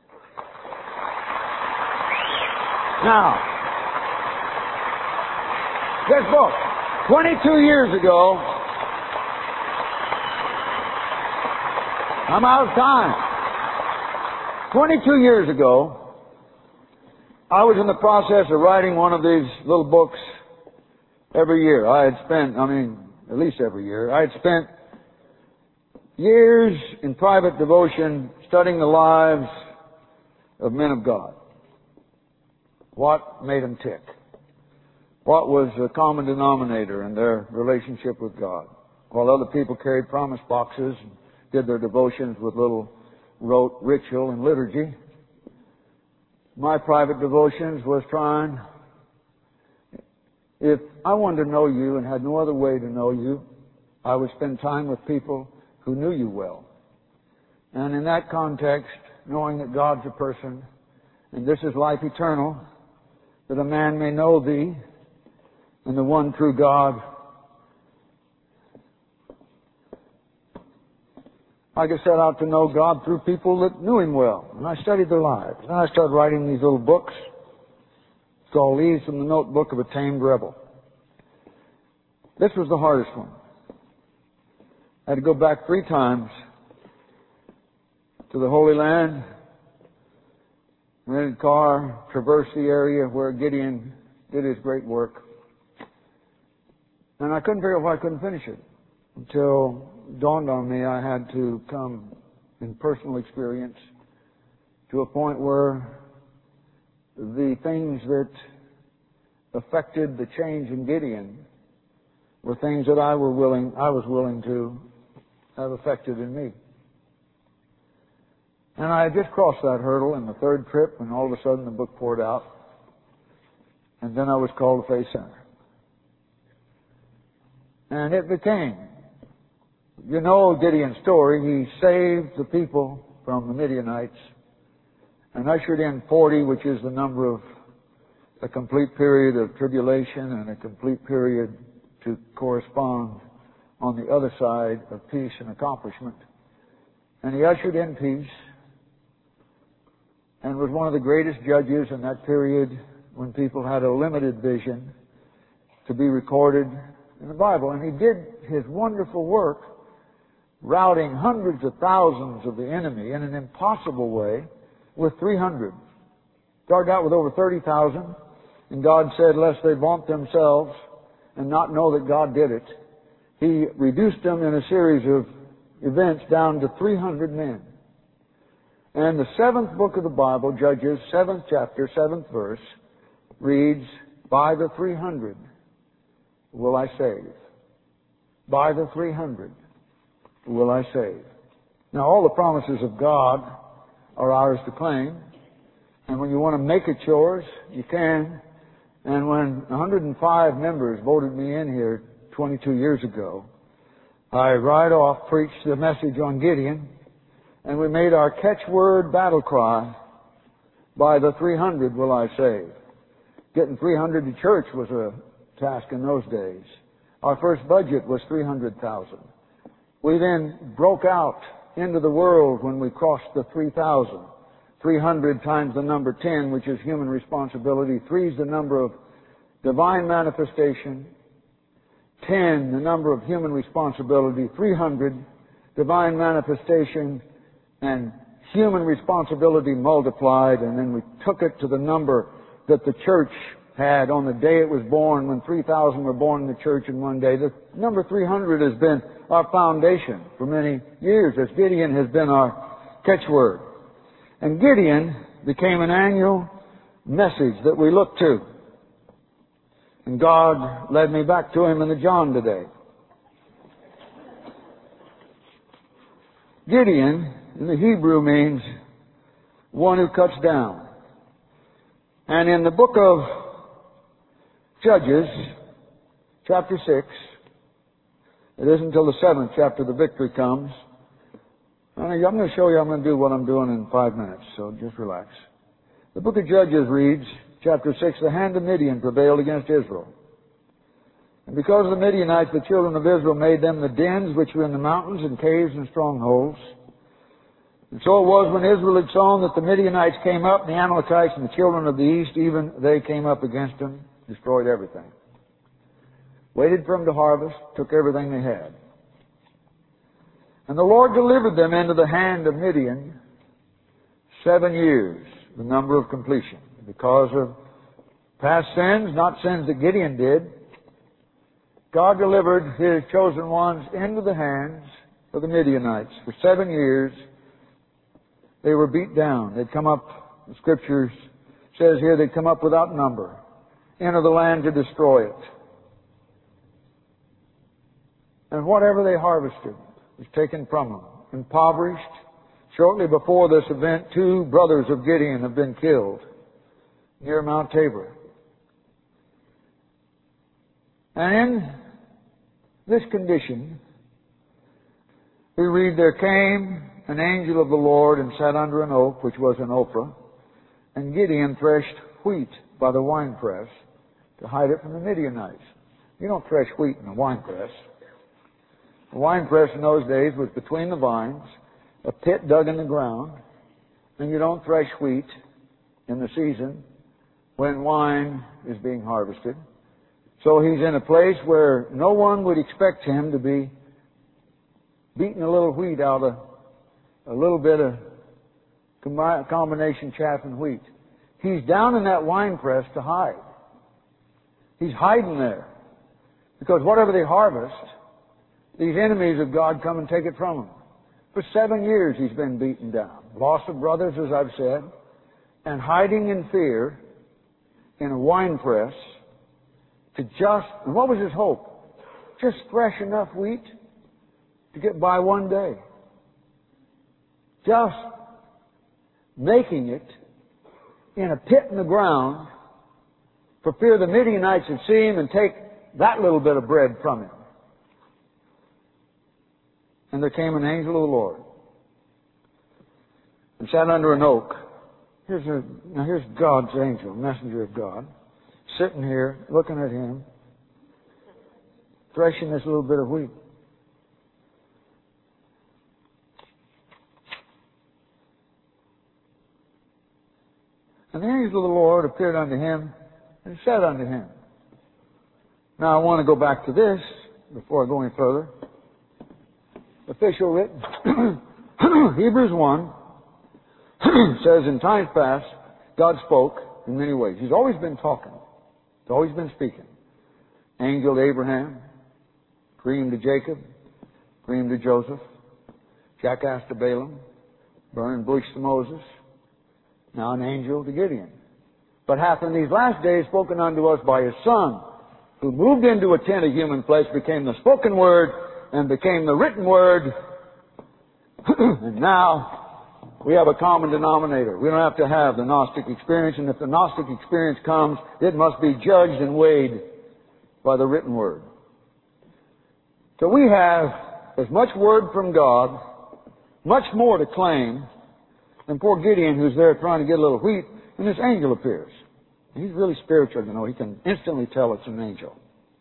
Now, this book, twenty-two years ago, I'm out of time. twenty-two years ago, I was in the process of writing one of these little books every year. I had spent, I mean, at least every year, I had spent years in private devotion studying the lives of men of God. What made them tick? what was the common denominator in their relationship with God. While other people carried promise boxes and did their devotions with little rote ritual and liturgy, my private devotions was trying, if I wanted to know you and had no other way to know you, I would spend time with people who knew you well. And in that context, knowing that God's a person, and this is life eternal, that a man may know Thee and the one true God, I could set out to know God through people that knew Him well. And I studied their lives. Then I started writing these little books. It's called Leaves from the Notebook of a Tamed Rebel. This was the hardest one. I had to go back three times to the Holy Land, rented a car, traverse the area where Gideon did his great work. And I couldn't figure out why I couldn't finish it until it dawned on me I had to come in personal experience to a point where the things that affected the change in Gideon were things that I were willing, I was willing to have affected in me. And I had just crossed that hurdle in the third trip, and all of a sudden the book poured out. And then I was called to face center. And it became, you know Gideon's story, he saved the people from the Midianites and ushered in forty, which is the number of a complete period of tribulation and a complete period to correspond on the other side of peace and accomplishment. And he ushered in peace and was one of the greatest judges in that period when people had a limited vision to be recorded in the Bible. And he did his wonderful work routing hundreds of thousands of the enemy in an impossible way with three hundred. Started out with over thirty thousand, and God said, lest they vaunt themselves and not know that God did it, He reduced them in a series of events down to three hundred men. And the seventh book of the Bible, Judges, seventh chapter, seventh verse, reads, by the three hundred will I save. By the three hundred will I save. Now, all the promises of God are ours to claim. And when you want to make it yours, you can. And when one hundred five members voted me in here twenty-two years ago, I right off preached the message on Gideon, and we made our catchword battle cry, by the three hundred will I save. Getting three hundred to church was a task in those days. Our first budget was three hundred thousand. We then broke out into the world when we crossed the three thousand. three hundred times the number ten, which is human responsibility. three is the number of divine manifestation. ten, the number of human responsibility. three hundred, divine manifestation and human responsibility multiplied. And then we took it to the number that the church had on the day it was born, when three thousand were born in the church in one day. The number three hundred has been our foundation for many years, as Gideon has been our catchword. And Gideon became an annual message that we look to. And God led me back to him in the John today. Gideon in the Hebrew means one who cuts down. And in the book of Judges, chapter six, it isn't until the seventh chapter the victory comes. And I'm going to show you, I'm going to do what I'm doing in five minutes, so just relax. The book of Judges reads, chapter six, the hand of Midian prevailed against Israel. And because of the Midianites, the children of Israel made them the dens which were in the mountains and caves and strongholds. And so it was when Israel had sown that the Midianites came up, and the Amalekites and the children of the east, even they came up against them, destroyed everything. Waited for them to harvest, took everything they had. And the Lord delivered them into the hand of Midian seven years, the number of completion. Because of past sins, not sins that Gideon did, God delivered His chosen ones into the hands of the Midianites. For seven years, they were beat down. They'd come up, the Scriptures says here, they'd come up without number. into the land to destroy it. And whatever they harvested was taken from them, impoverished. Shortly before this event, two brothers of Gideon have been killed near Mount Tabor. And in this condition, we read, there came an angel of the Lord and sat under an oak, which was an Ophrah, and Gideon threshed wheat by the winepress to hide it from the Midianites. You don't thresh wheat in a winepress. The winepress in those days was between the vines, a pit dug in the ground, and you don't thresh wheat in the season when wine is being harvested. So he's in a place where no one would expect him to be beating a little wheat out of a little bit of combination chaff and wheat. He's down in that wine press to hide. He's hiding there. Because whatever they harvest, these enemies of God come and take it from him. For seven years he's been beaten down. Loss of brothers, as I've said, and hiding in fear in a wine press to just, and what was his hope? Just thresh enough wheat to get by one day. Just making it in a pit in the ground for fear the Midianites would see him and take that little bit of bread from him. And there came an angel of the Lord and sat under an oak. Here's a, now here's God's angel, messenger of God, sitting here, looking at him, threshing this little bit of wheat. And the angel of the Lord appeared unto him and said unto him. Now I want to go back to this before I go any further. Official written. Hebrews one says, in times past, God spoke in many ways. He's always been talking. He's always been speaking. Angel to Abraham, dream to Jacob, dream to Joseph, jackass to Balaam, burning bush to Moses, now an angel to Gideon. But hath in these last days spoken unto us by His Son, who moved into a tent of human flesh, became the spoken word, and became the written word. And now we have a common denominator. We don't have to have the Gnostic experience, and if the Gnostic experience comes, it must be judged and weighed by the written word. So we have as much word from God, much more to claim, than poor Gideon, who's there trying to get a little wheat, and this angel appears. He's really spiritual, you know. He can instantly tell it's an angel.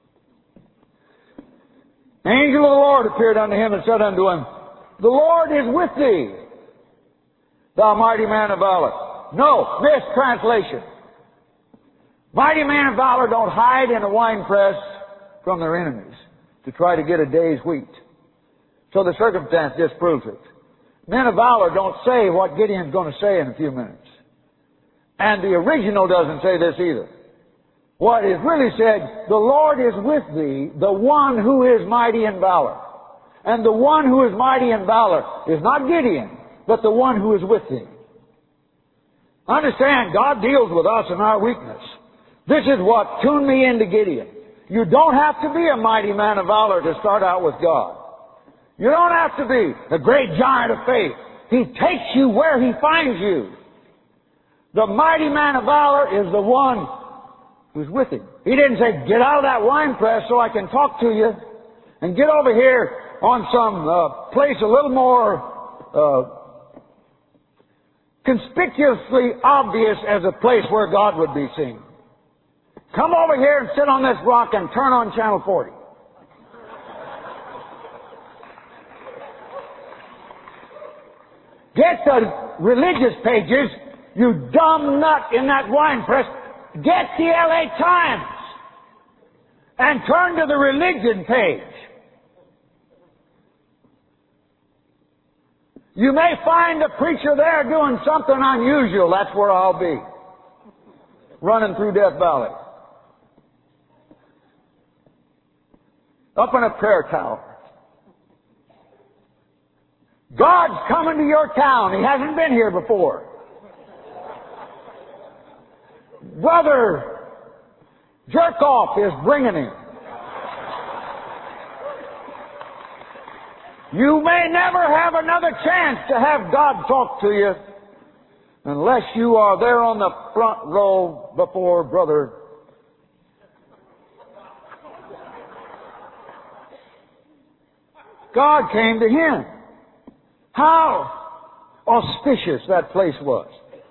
The angel of the Lord appeared unto him and said unto him, the Lord is with thee, thou mighty man of valor. No, mistranslation. Mighty man of valor don't hide in a winepress from their enemies to try to get a day's wheat. So the circumstance disproves it. Men of valor don't say what Gideon's going to say in a few minutes. And the original doesn't say this either. What is really said, the Lord is with thee, the one who is mighty in valor. And the one who is mighty in valor is not Gideon, but the one who is with thee. Understand, God deals with us in our weakness. This is what tuned me into Gideon. You don't have to be a mighty man of valor to start out with God. You don't have to be a great giant of faith. He takes you where He finds you. The mighty man of valor is the one who's with him. He didn't say, get out of that wine press so I can talk to you, and get over here on some uh, place a little more uh, conspicuously obvious as a place where God would be seen. Come over here and sit on this rock and turn on channel forty. Get the religious pages, you dumb nut in that wine press. Get the L A Times and turn to the religion page. You may find a preacher there doing something unusual. That's where I'll be. Running through Death Valley. Up in a prayer tower. God's coming to your town. He hasn't been here before. Brother, Jerk off is bringing him. You may never have another chance to have God talk to you unless you are there on the front row before Brother God came to him. How auspicious that place was.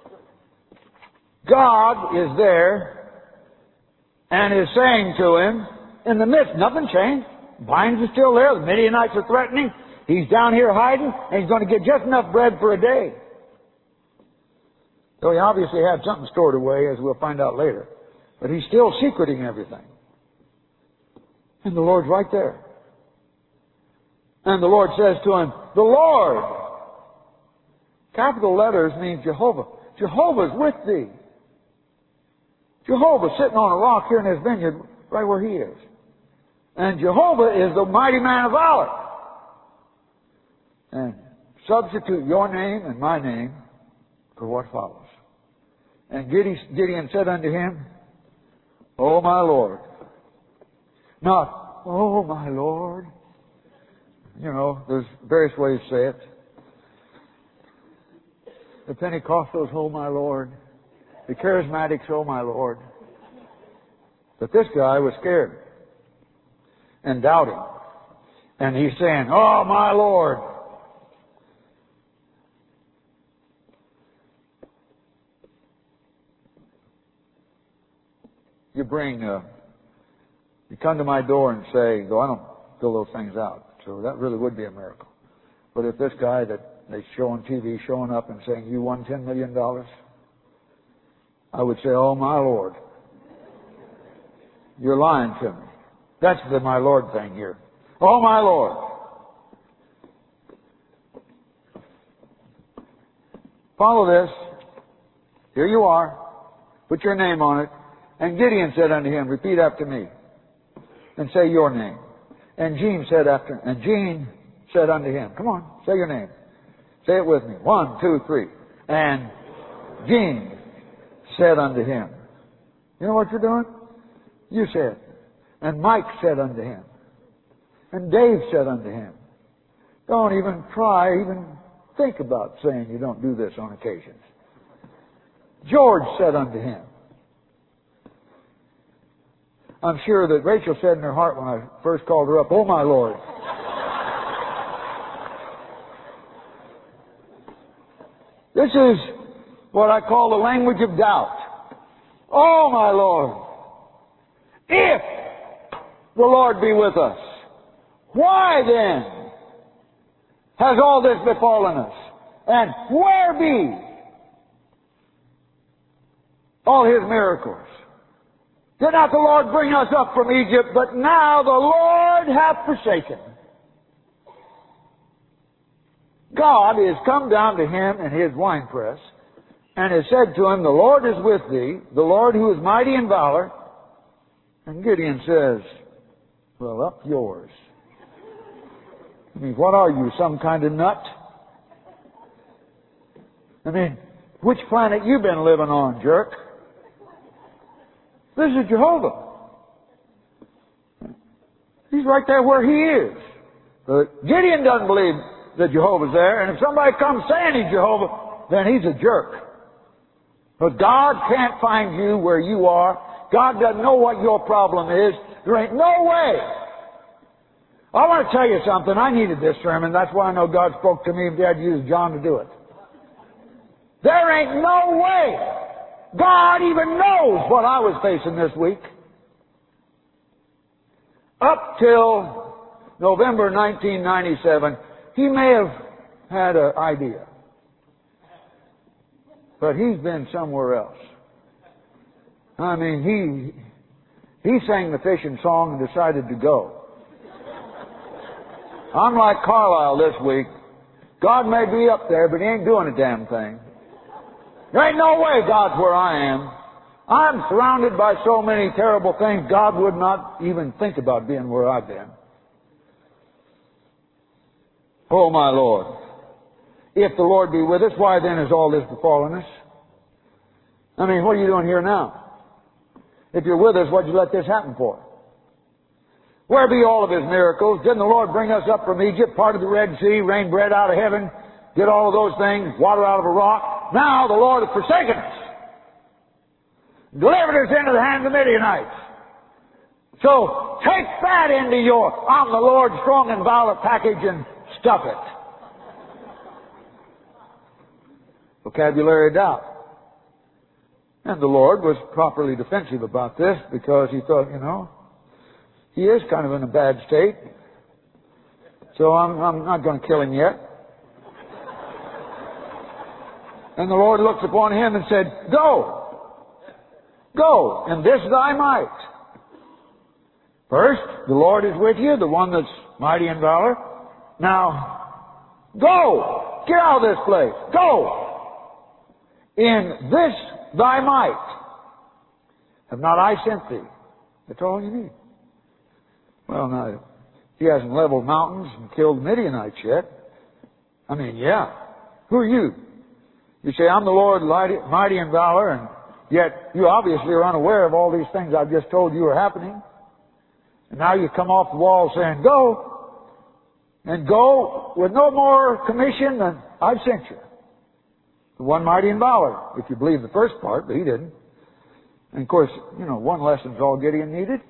God is there and is saying to him, in the midst, nothing changed. Vines are still there. The Midianites are threatening. He's down here hiding, and he's going to get just enough bread for a day. So he obviously had something stored away, as we'll find out later. But he's still secreting everything. And the Lord's right there. And the Lord says to him, the Lord. Capital letters means Jehovah. Jehovah's with thee. Jehovah's sitting on a rock here in his vineyard, right where he is. And Jehovah is the mighty man of valor. And substitute your name and my name for what follows. And Gideon said unto him, O my Lord. Not, O my Lord. You know, there's various ways to say it. The Pentecostals, oh my Lord. The Charismatics, oh my Lord. But this guy was scared and doubting. And he's saying, oh my Lord. You bring, uh, you come to my door and say, though I don't fill those things out. So that really would be a miracle. But if this guy that they show on T V showing up and saying, you won ten million dollars, I would say, oh my Lord, you're lying to me. That's the my Lord thing here. Oh my Lord. Follow this. Here you are. Put your name on it. And Gideon said unto him, repeat after me, and say your name. And Gene said after, and Gene said unto him, come on, say your name. Say it with me. One, two, three. And Gene said unto him. You know what you're doing? You said. And Mike said unto him. And Dave said unto him. Don't even try, even think about saying you don't do this on occasions. George said unto him. I'm sure that Rachel said in her heart when I first called her up, oh my Lord. This is what I call the language of doubt. Oh my Lord. If the Lord be with us, why then has all this befallen us? And where be all His miracles? Did not the Lord bring us up from Egypt, but now the Lord hath forsaken. God is come down to him in his winepress and has said to him, the Lord is with thee, the Lord who is mighty in valor. And Gideon says, well, up yours. I mean, what are you, some kind of nut? I mean, which planet you been living on, jerk? This is Jehovah. He's right there where he is. But Gideon doesn't believe that Jehovah's there, and if somebody comes saying he's Jehovah, then he's a jerk. But God can't find you where you are. God doesn't know what your problem is. There ain't no way. I want to tell you something. I needed this sermon. That's why I know God spoke to me if He had to use John to do it. There ain't no way God even knows what I was facing this week. Up till November nineteen ninety-seven, He may have had an idea. But He's been somewhere else. I mean, He, He sang the fishing song and decided to go. I'm like Carlisle this week. God may be up there, but He ain't doing a damn thing. There ain't no way God's where I am. I'm surrounded by so many terrible things, God would not even think about being where I've been. Oh, my Lord. If the Lord be with us, why then has all this befallen us? I mean, what are you doing here now? If you're with us, what'd you let this happen for? Where be all of His miracles? Didn't the Lord bring us up from Egypt, part of the Red Sea, rain bread out of heaven, did all of those things, water out of a rock? Now the Lord has forsaken us, delivered us into the hands of the Midianites. So take that into your "I'm the Lord strong and violent" package and stuff it. Vocabulary of doubt. And the Lord was properly defensive about this because He thought, you know, he is kind of in a bad state. So I'm, I'm not going to kill him yet. And the Lord looked upon him and said, Go. Go, and this thy might. First, the Lord is with you, the one that's mighty in valor. Now, go. Get out of this place. Go. In this thy might. Have not I sent thee? That's all you need. Well, now, He hasn't leveled mountains and killed Midianites yet. I mean, yeah. Who are you? You say, I'm the Lord mighty in valor, and yet you obviously are unaware of all these things I've just told you are happening. And now you come off the wall saying, Go. And go with no more commission than I've sent you. The one mighty in valor, if you believe the first part, but he didn't. And of course, you know, one lesson's all Gideon needed.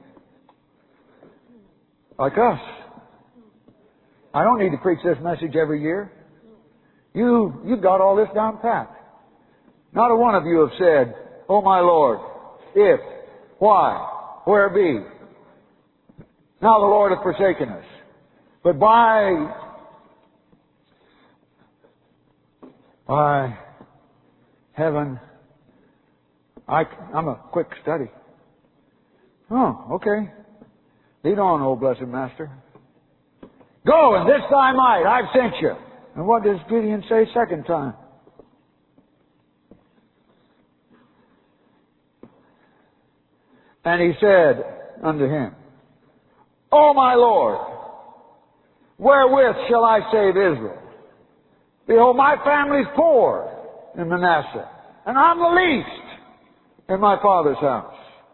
Like us. I don't need to preach this message every year. You, you've got all this down pat. Not a one of you have said, Oh my Lord, if, why, where be. Now the Lord hath forsaken us. But by, by heaven, I, I'm a quick study. Oh, okay. Lead on, O blessed Master. Go, and this thy might, I've sent you. And what does Gideon say second time? And he said unto him, O my Lord, wherewith shall I save Israel? Behold, my family's poor in Manasseh, and I'm the least in my father's house.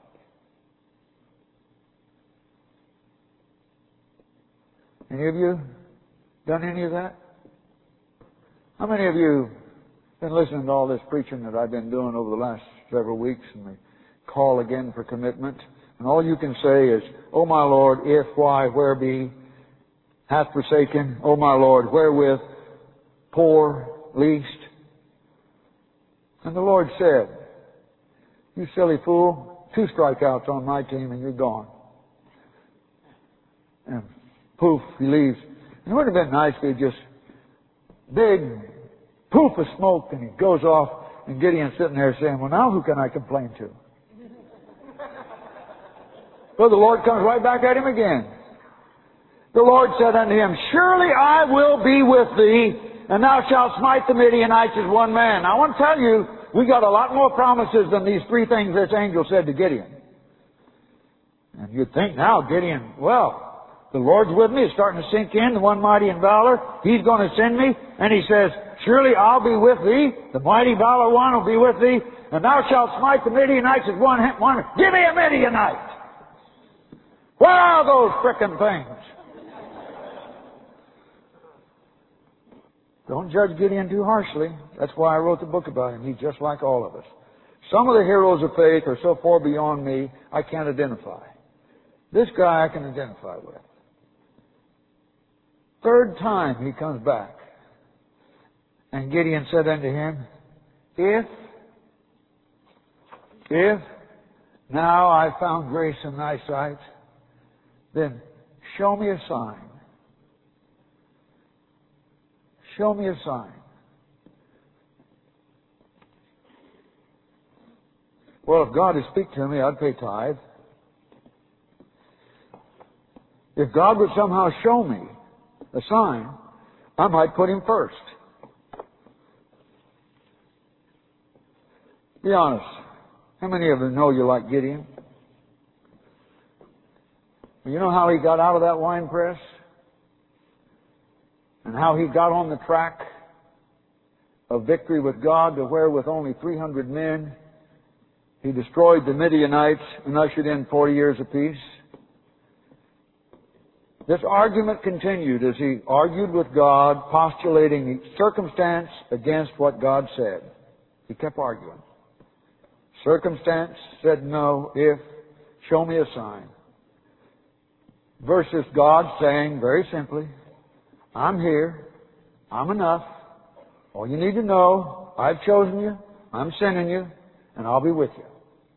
Any of you done any of that? How many of you have been listening to all this preaching that I've been doing over the last several weeks and the call again for commitment? And all you can say is, O my Lord, if, why, where be, hath forsaken, O my Lord, wherewith, poor, least. And the Lord said, You silly fool, two strikeouts on my team and you're gone. And poof, he leaves. And it would have been nice if he just big poof of smoke and he goes off and Gideon's sitting there saying, Well, now who can I complain to? Well, the Lord comes right back at him again. The Lord said unto him, Surely I will be with thee, and thou shalt smite the Midianites as one man. Now, I want to tell you, we got a lot more promises than these three things this angel said to Gideon. And you'd think now, Gideon, well, the Lord's with me. It's starting to sink in, the one mighty in valor. He's going to send me. And he says, Surely I'll be with thee. The mighty valor one will be with thee. And thou shalt smite the Midianites as one. one. Give me a Midianite. Where are those frickin' things? Don't judge Gideon too harshly. That's why I wrote the book about him. He's just like all of us. Some of the heroes of faith are so far beyond me, I can't identify. This guy I can identify with. Third time he comes back. And Gideon said unto him, If, if now I found grace in thy sight, then show me a sign. Show me a sign. Well, if God would speak to me, I'd pay tithe. If God would somehow show me a sign, I might put Him first. Be honest. How many of you know you like Gideon? You know how he got out of that wine press? And how he got on the track of victory with God to where with only three hundred men He destroyed the Midianites and ushered in forty years of peace. This argument continued as he argued with God, postulating circumstance against what God said. He kept arguing. Circumstance said no, if, show me a sign. Versus God saying very simply, I'm here, I'm enough. All you need to know, I've chosen you, I'm sending you, and I'll be with you.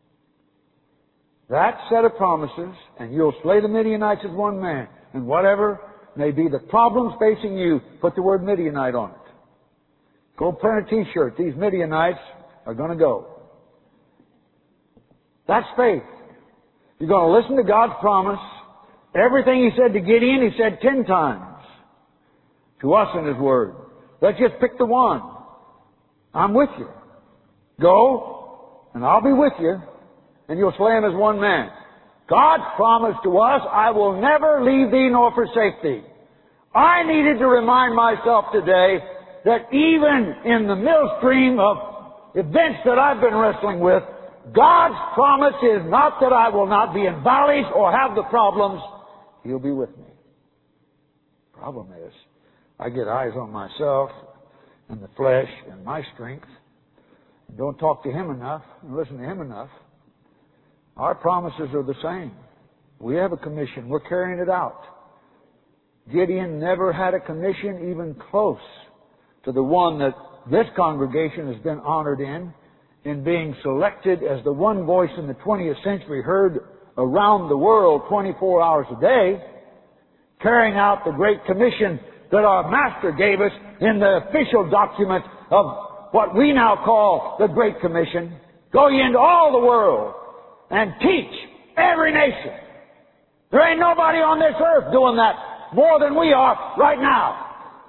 That set of promises, and you'll slay the Midianites as one man. And whatever may be the problems facing you, put the word Midianite on it. Go print a t-shirt. These Midianites are going to go. That's faith. You're going to listen to God's promise. Everything He said to Gideon, He said ten times to us in His Word. Let's just pick the one. I'm with you. Go, and I'll be with you, and you'll slay him as one man. God promised to us, I will never leave thee nor forsake thee. I needed to remind myself today that even in the millstream of events that I've been wrestling with, God's promise is not that I will not be in valleys or have the problems. He'll be with me. Problem is, I get eyes on myself and the flesh and my strength. And don't talk to Him enough and listen to Him enough. Our promises are the same. We have a commission. We're carrying it out. Gideon never had a commission even close to the one that this congregation has been honored in, in being selected as the one voice in the twentieth century heard around the world twenty-four hours a day, carrying out the great commission that our Master gave us in the official document of what we now call the Great Commission. Go ye into all the world and teach every nation. There ain't nobody on this earth doing that more than we are right now.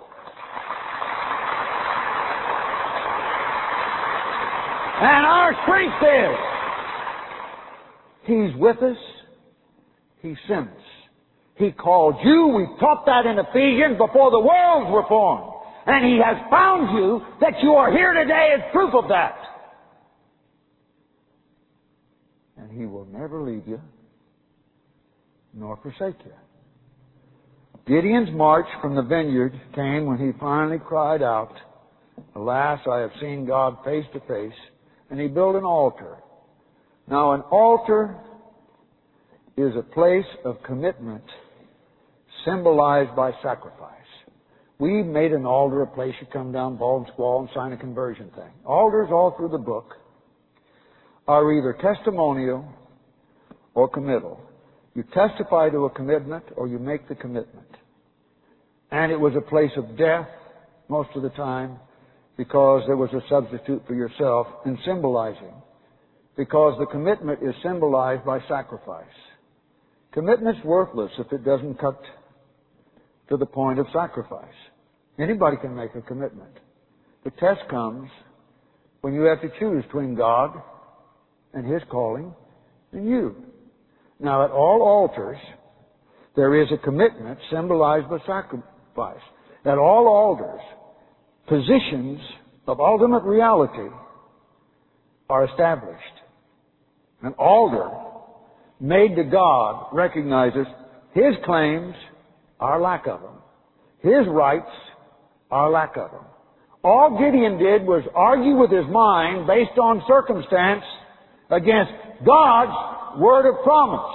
And our strength is, He's with us, He sent us. He called you, we taught that in Ephesians, before the worlds were formed. And He has found you, that you are here today as proof of that. And He will never leave you, nor forsake you. Gideon's march from the vineyard came when he finally cried out, Alas, I have seen God face to face. And he built an altar. Now, an altar is a place of commitment symbolized by sacrifice. We made an altar a place you come down, ball and squall, and sign a conversion thing. Altars all through the book are either testimonial or committal. You testify to a commitment or you make the commitment. And it was a place of death most of the time because there was a substitute for yourself in symbolizing. Because the commitment is symbolized by sacrifice. Commitment's worthless if it doesn't cut to the point of sacrifice. Anybody can make a commitment. The test comes when you have to choose between God and His calling and you. Now, at all altars, there is a commitment symbolized by sacrifice. At all altars, positions of ultimate reality are established. An altar made to God recognizes His claims, our lack of them. His rights, our lack of them. All Gideon did was argue with his mind based on circumstance against God's word of promise.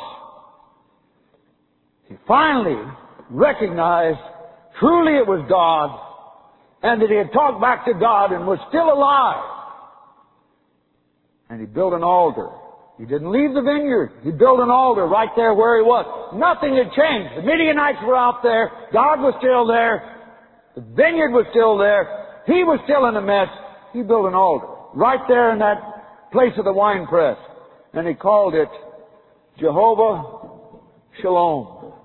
He finally recognized truly it was God and that he had talked back to God and was still alive. And he built an altar. He didn't leave the vineyard. He built an altar right there where he was. Nothing had changed. The Midianites were out there. God was still there. The vineyard was still there. He was still in a mess. He built an altar right there in that place of the winepress. And he called it Jehovah Shalom.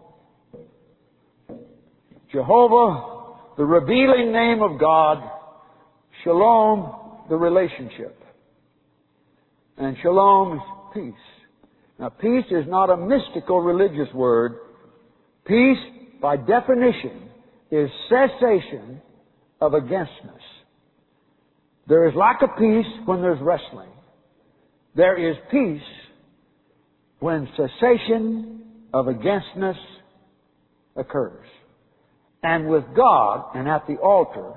Jehovah, the revealing name of God. Shalom, the relationship. And shalom is peace. Now, peace is not a mystical religious word. Peace, by definition, is cessation of againstness. There is lack of peace when there's wrestling. There is peace when cessation of againstness occurs. And with God and at the altar,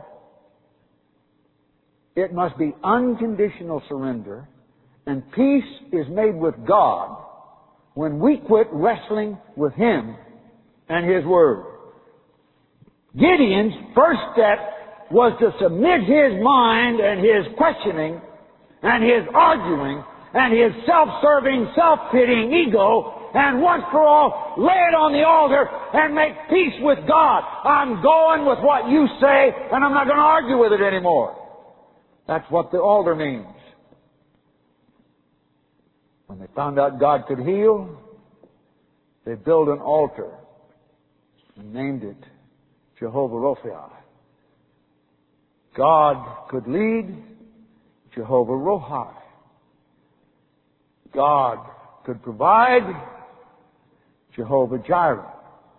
it must be unconditional surrender, and peace is made with God when we quit wrestling with Him and His Word. Gideon's first step was to submit his mind and his questioning and his arguing and his self-serving, self-pitying ego, and once for all lay it on the altar and make peace with God. I'm going with what you say, and I'm not going to argue with it anymore. That's what the altar means. When they found out God could heal, they built an altar and named it Jehovah Rapha. God could lead, Jehovah Rohi. God could provide, Jehovah Jireh.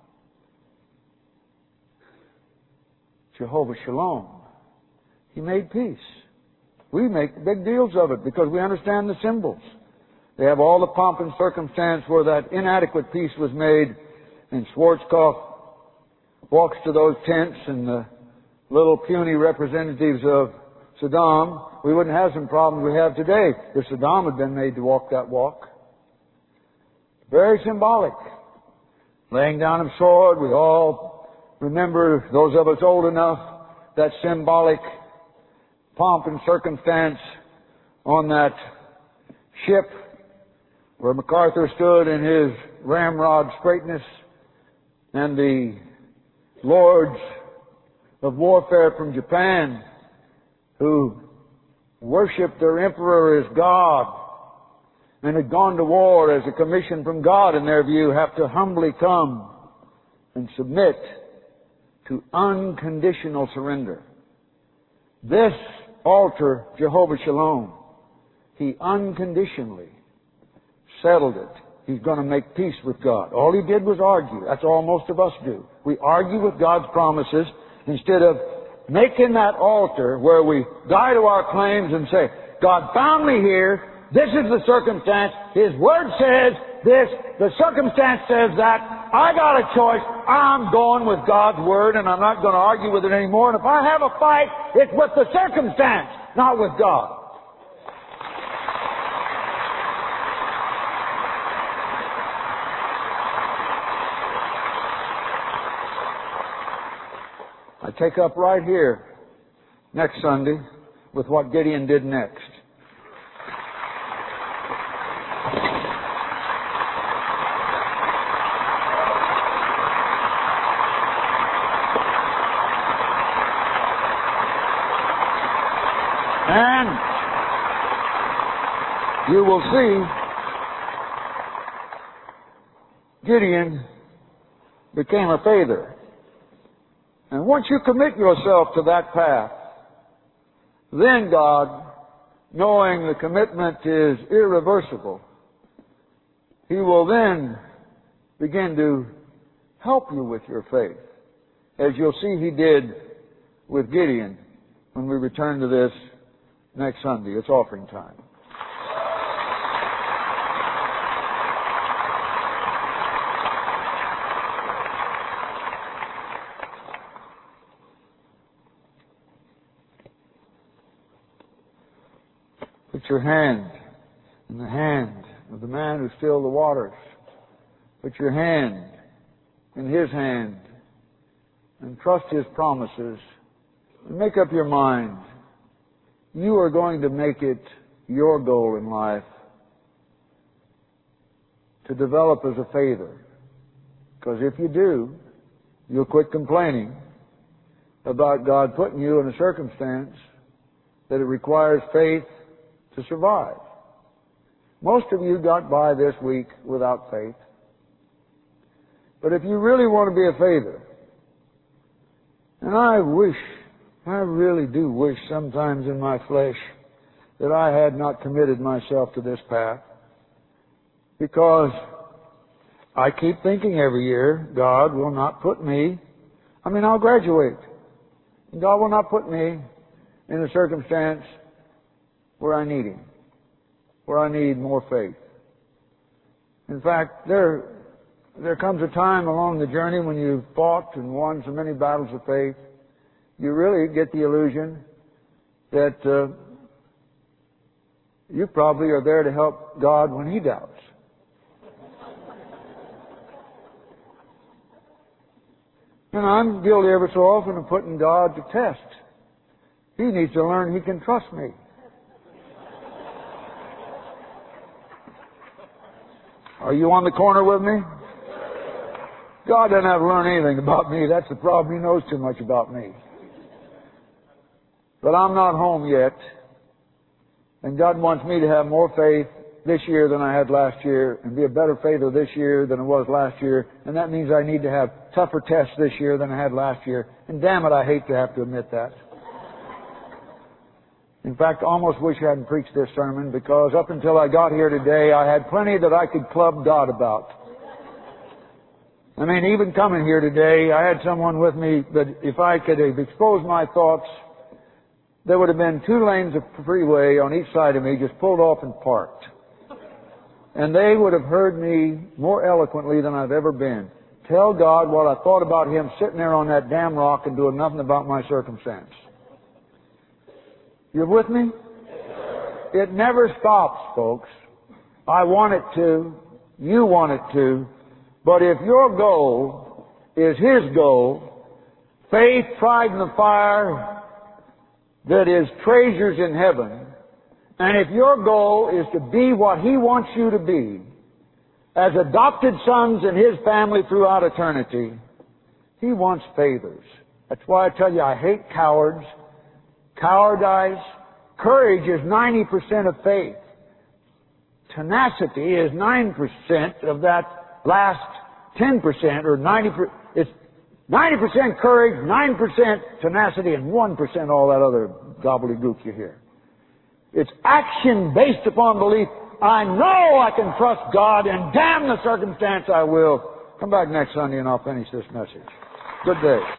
Jehovah Shalom. He made peace. We make big deals of it because we understand the symbols. They have all the pomp and circumstance where that inadequate peace was made, and Schwarzkopf walks to those tents and the little puny representatives of Saddam. We wouldn't have some problems we have today if Saddam had been made to walk that walk. Very symbolic. Laying down of sword, we all remember, those of us old enough, that symbolic pomp and circumstance on that ship where MacArthur stood in his ramrod straightness, and the lords of warfare from Japan who worshipped their emperor as God and had gone to war as a commission from God, in their view, have to humbly come and submit to unconditional surrender. This altar, Jehovah Shalom, He unconditionally settled it. He's going to make peace with God. All He did was argue. That's all most of us do. We argue with God's promises instead of making that altar where we die to our claims and say, God found me here. This is the circumstance. His Word says this. The circumstance says that. I got a choice. I'm going with God's Word, and I'm not going to argue with it anymore. And if I have a fight, it's with the circumstance, not with God. I take up right here next Sunday with what Gideon did next. And you will see Gideon became a father. And once you commit yourself to that path, then God, knowing the commitment is irreversible, He will then begin to help you with your faith, as you'll see He did with Gideon when we return to this next Sunday. It's offering time. Put your hand in the hand of the man who stilled the waters. Put your hand in His hand and trust His promises. And make up your mind. You are going to make it your goal in life to develop as a father. Because if you do, you'll quit complaining about God putting you in a circumstance that it requires faith to survive. Most of you got by this week without faith. But if you really want to be a father, and I wish, I really do wish sometimes in my flesh that I had not committed myself to this path, because I keep thinking every year, God will not put me, I mean, I'll graduate. God will not put me in a circumstance where I need Him. where I need more faith. In fact, there, there comes a time along the journey when you've fought and won so many battles of faith, you really get the illusion that uh, you probably are there to help God when He doubts. And I'm guilty ever so often of putting God to test. He needs to learn He can trust me. Are you on the corner with me? God doesn't have to learn anything about me. That's the problem. He knows too much about me. But I'm not home yet. And God wants me to have more faith this year than I had last year and be a better faither this year than I was last year. And that means I need to have tougher tests this year than I had last year. And damn it, I hate to have to admit that. In fact, I almost wish I hadn't preached this sermon, because up until I got here today, I had plenty that I could club God about. I mean, even coming here today, I had someone with me that if I could have exposed my thoughts, there would have been two lanes of freeway on each side of me, just pulled off and parked. And they would have heard me more eloquently than I've ever been. Tell God what I thought about Him sitting there on that damn rock and doing nothing about my circumstance. You're with me? It never stops, folks. I want it to. You want it to. But if your goal is His goal, faith tried in the fire that is treasures in heaven, and if your goal is to be what He wants you to be, as adopted sons in His family throughout eternity, He wants faithers. That's why I tell you I hate cowards. Cowardice. Courage is ninety percent of faith. Tenacity is nine percent of that last ten percent, or ninety percent. It's ninety percent courage, nine percent tenacity, and one percent all that other gobbledygook you hear. It's action based upon belief. I know I can trust God, and damn the circumstance I will. Come back next Sunday and I'll finish this message. Good day.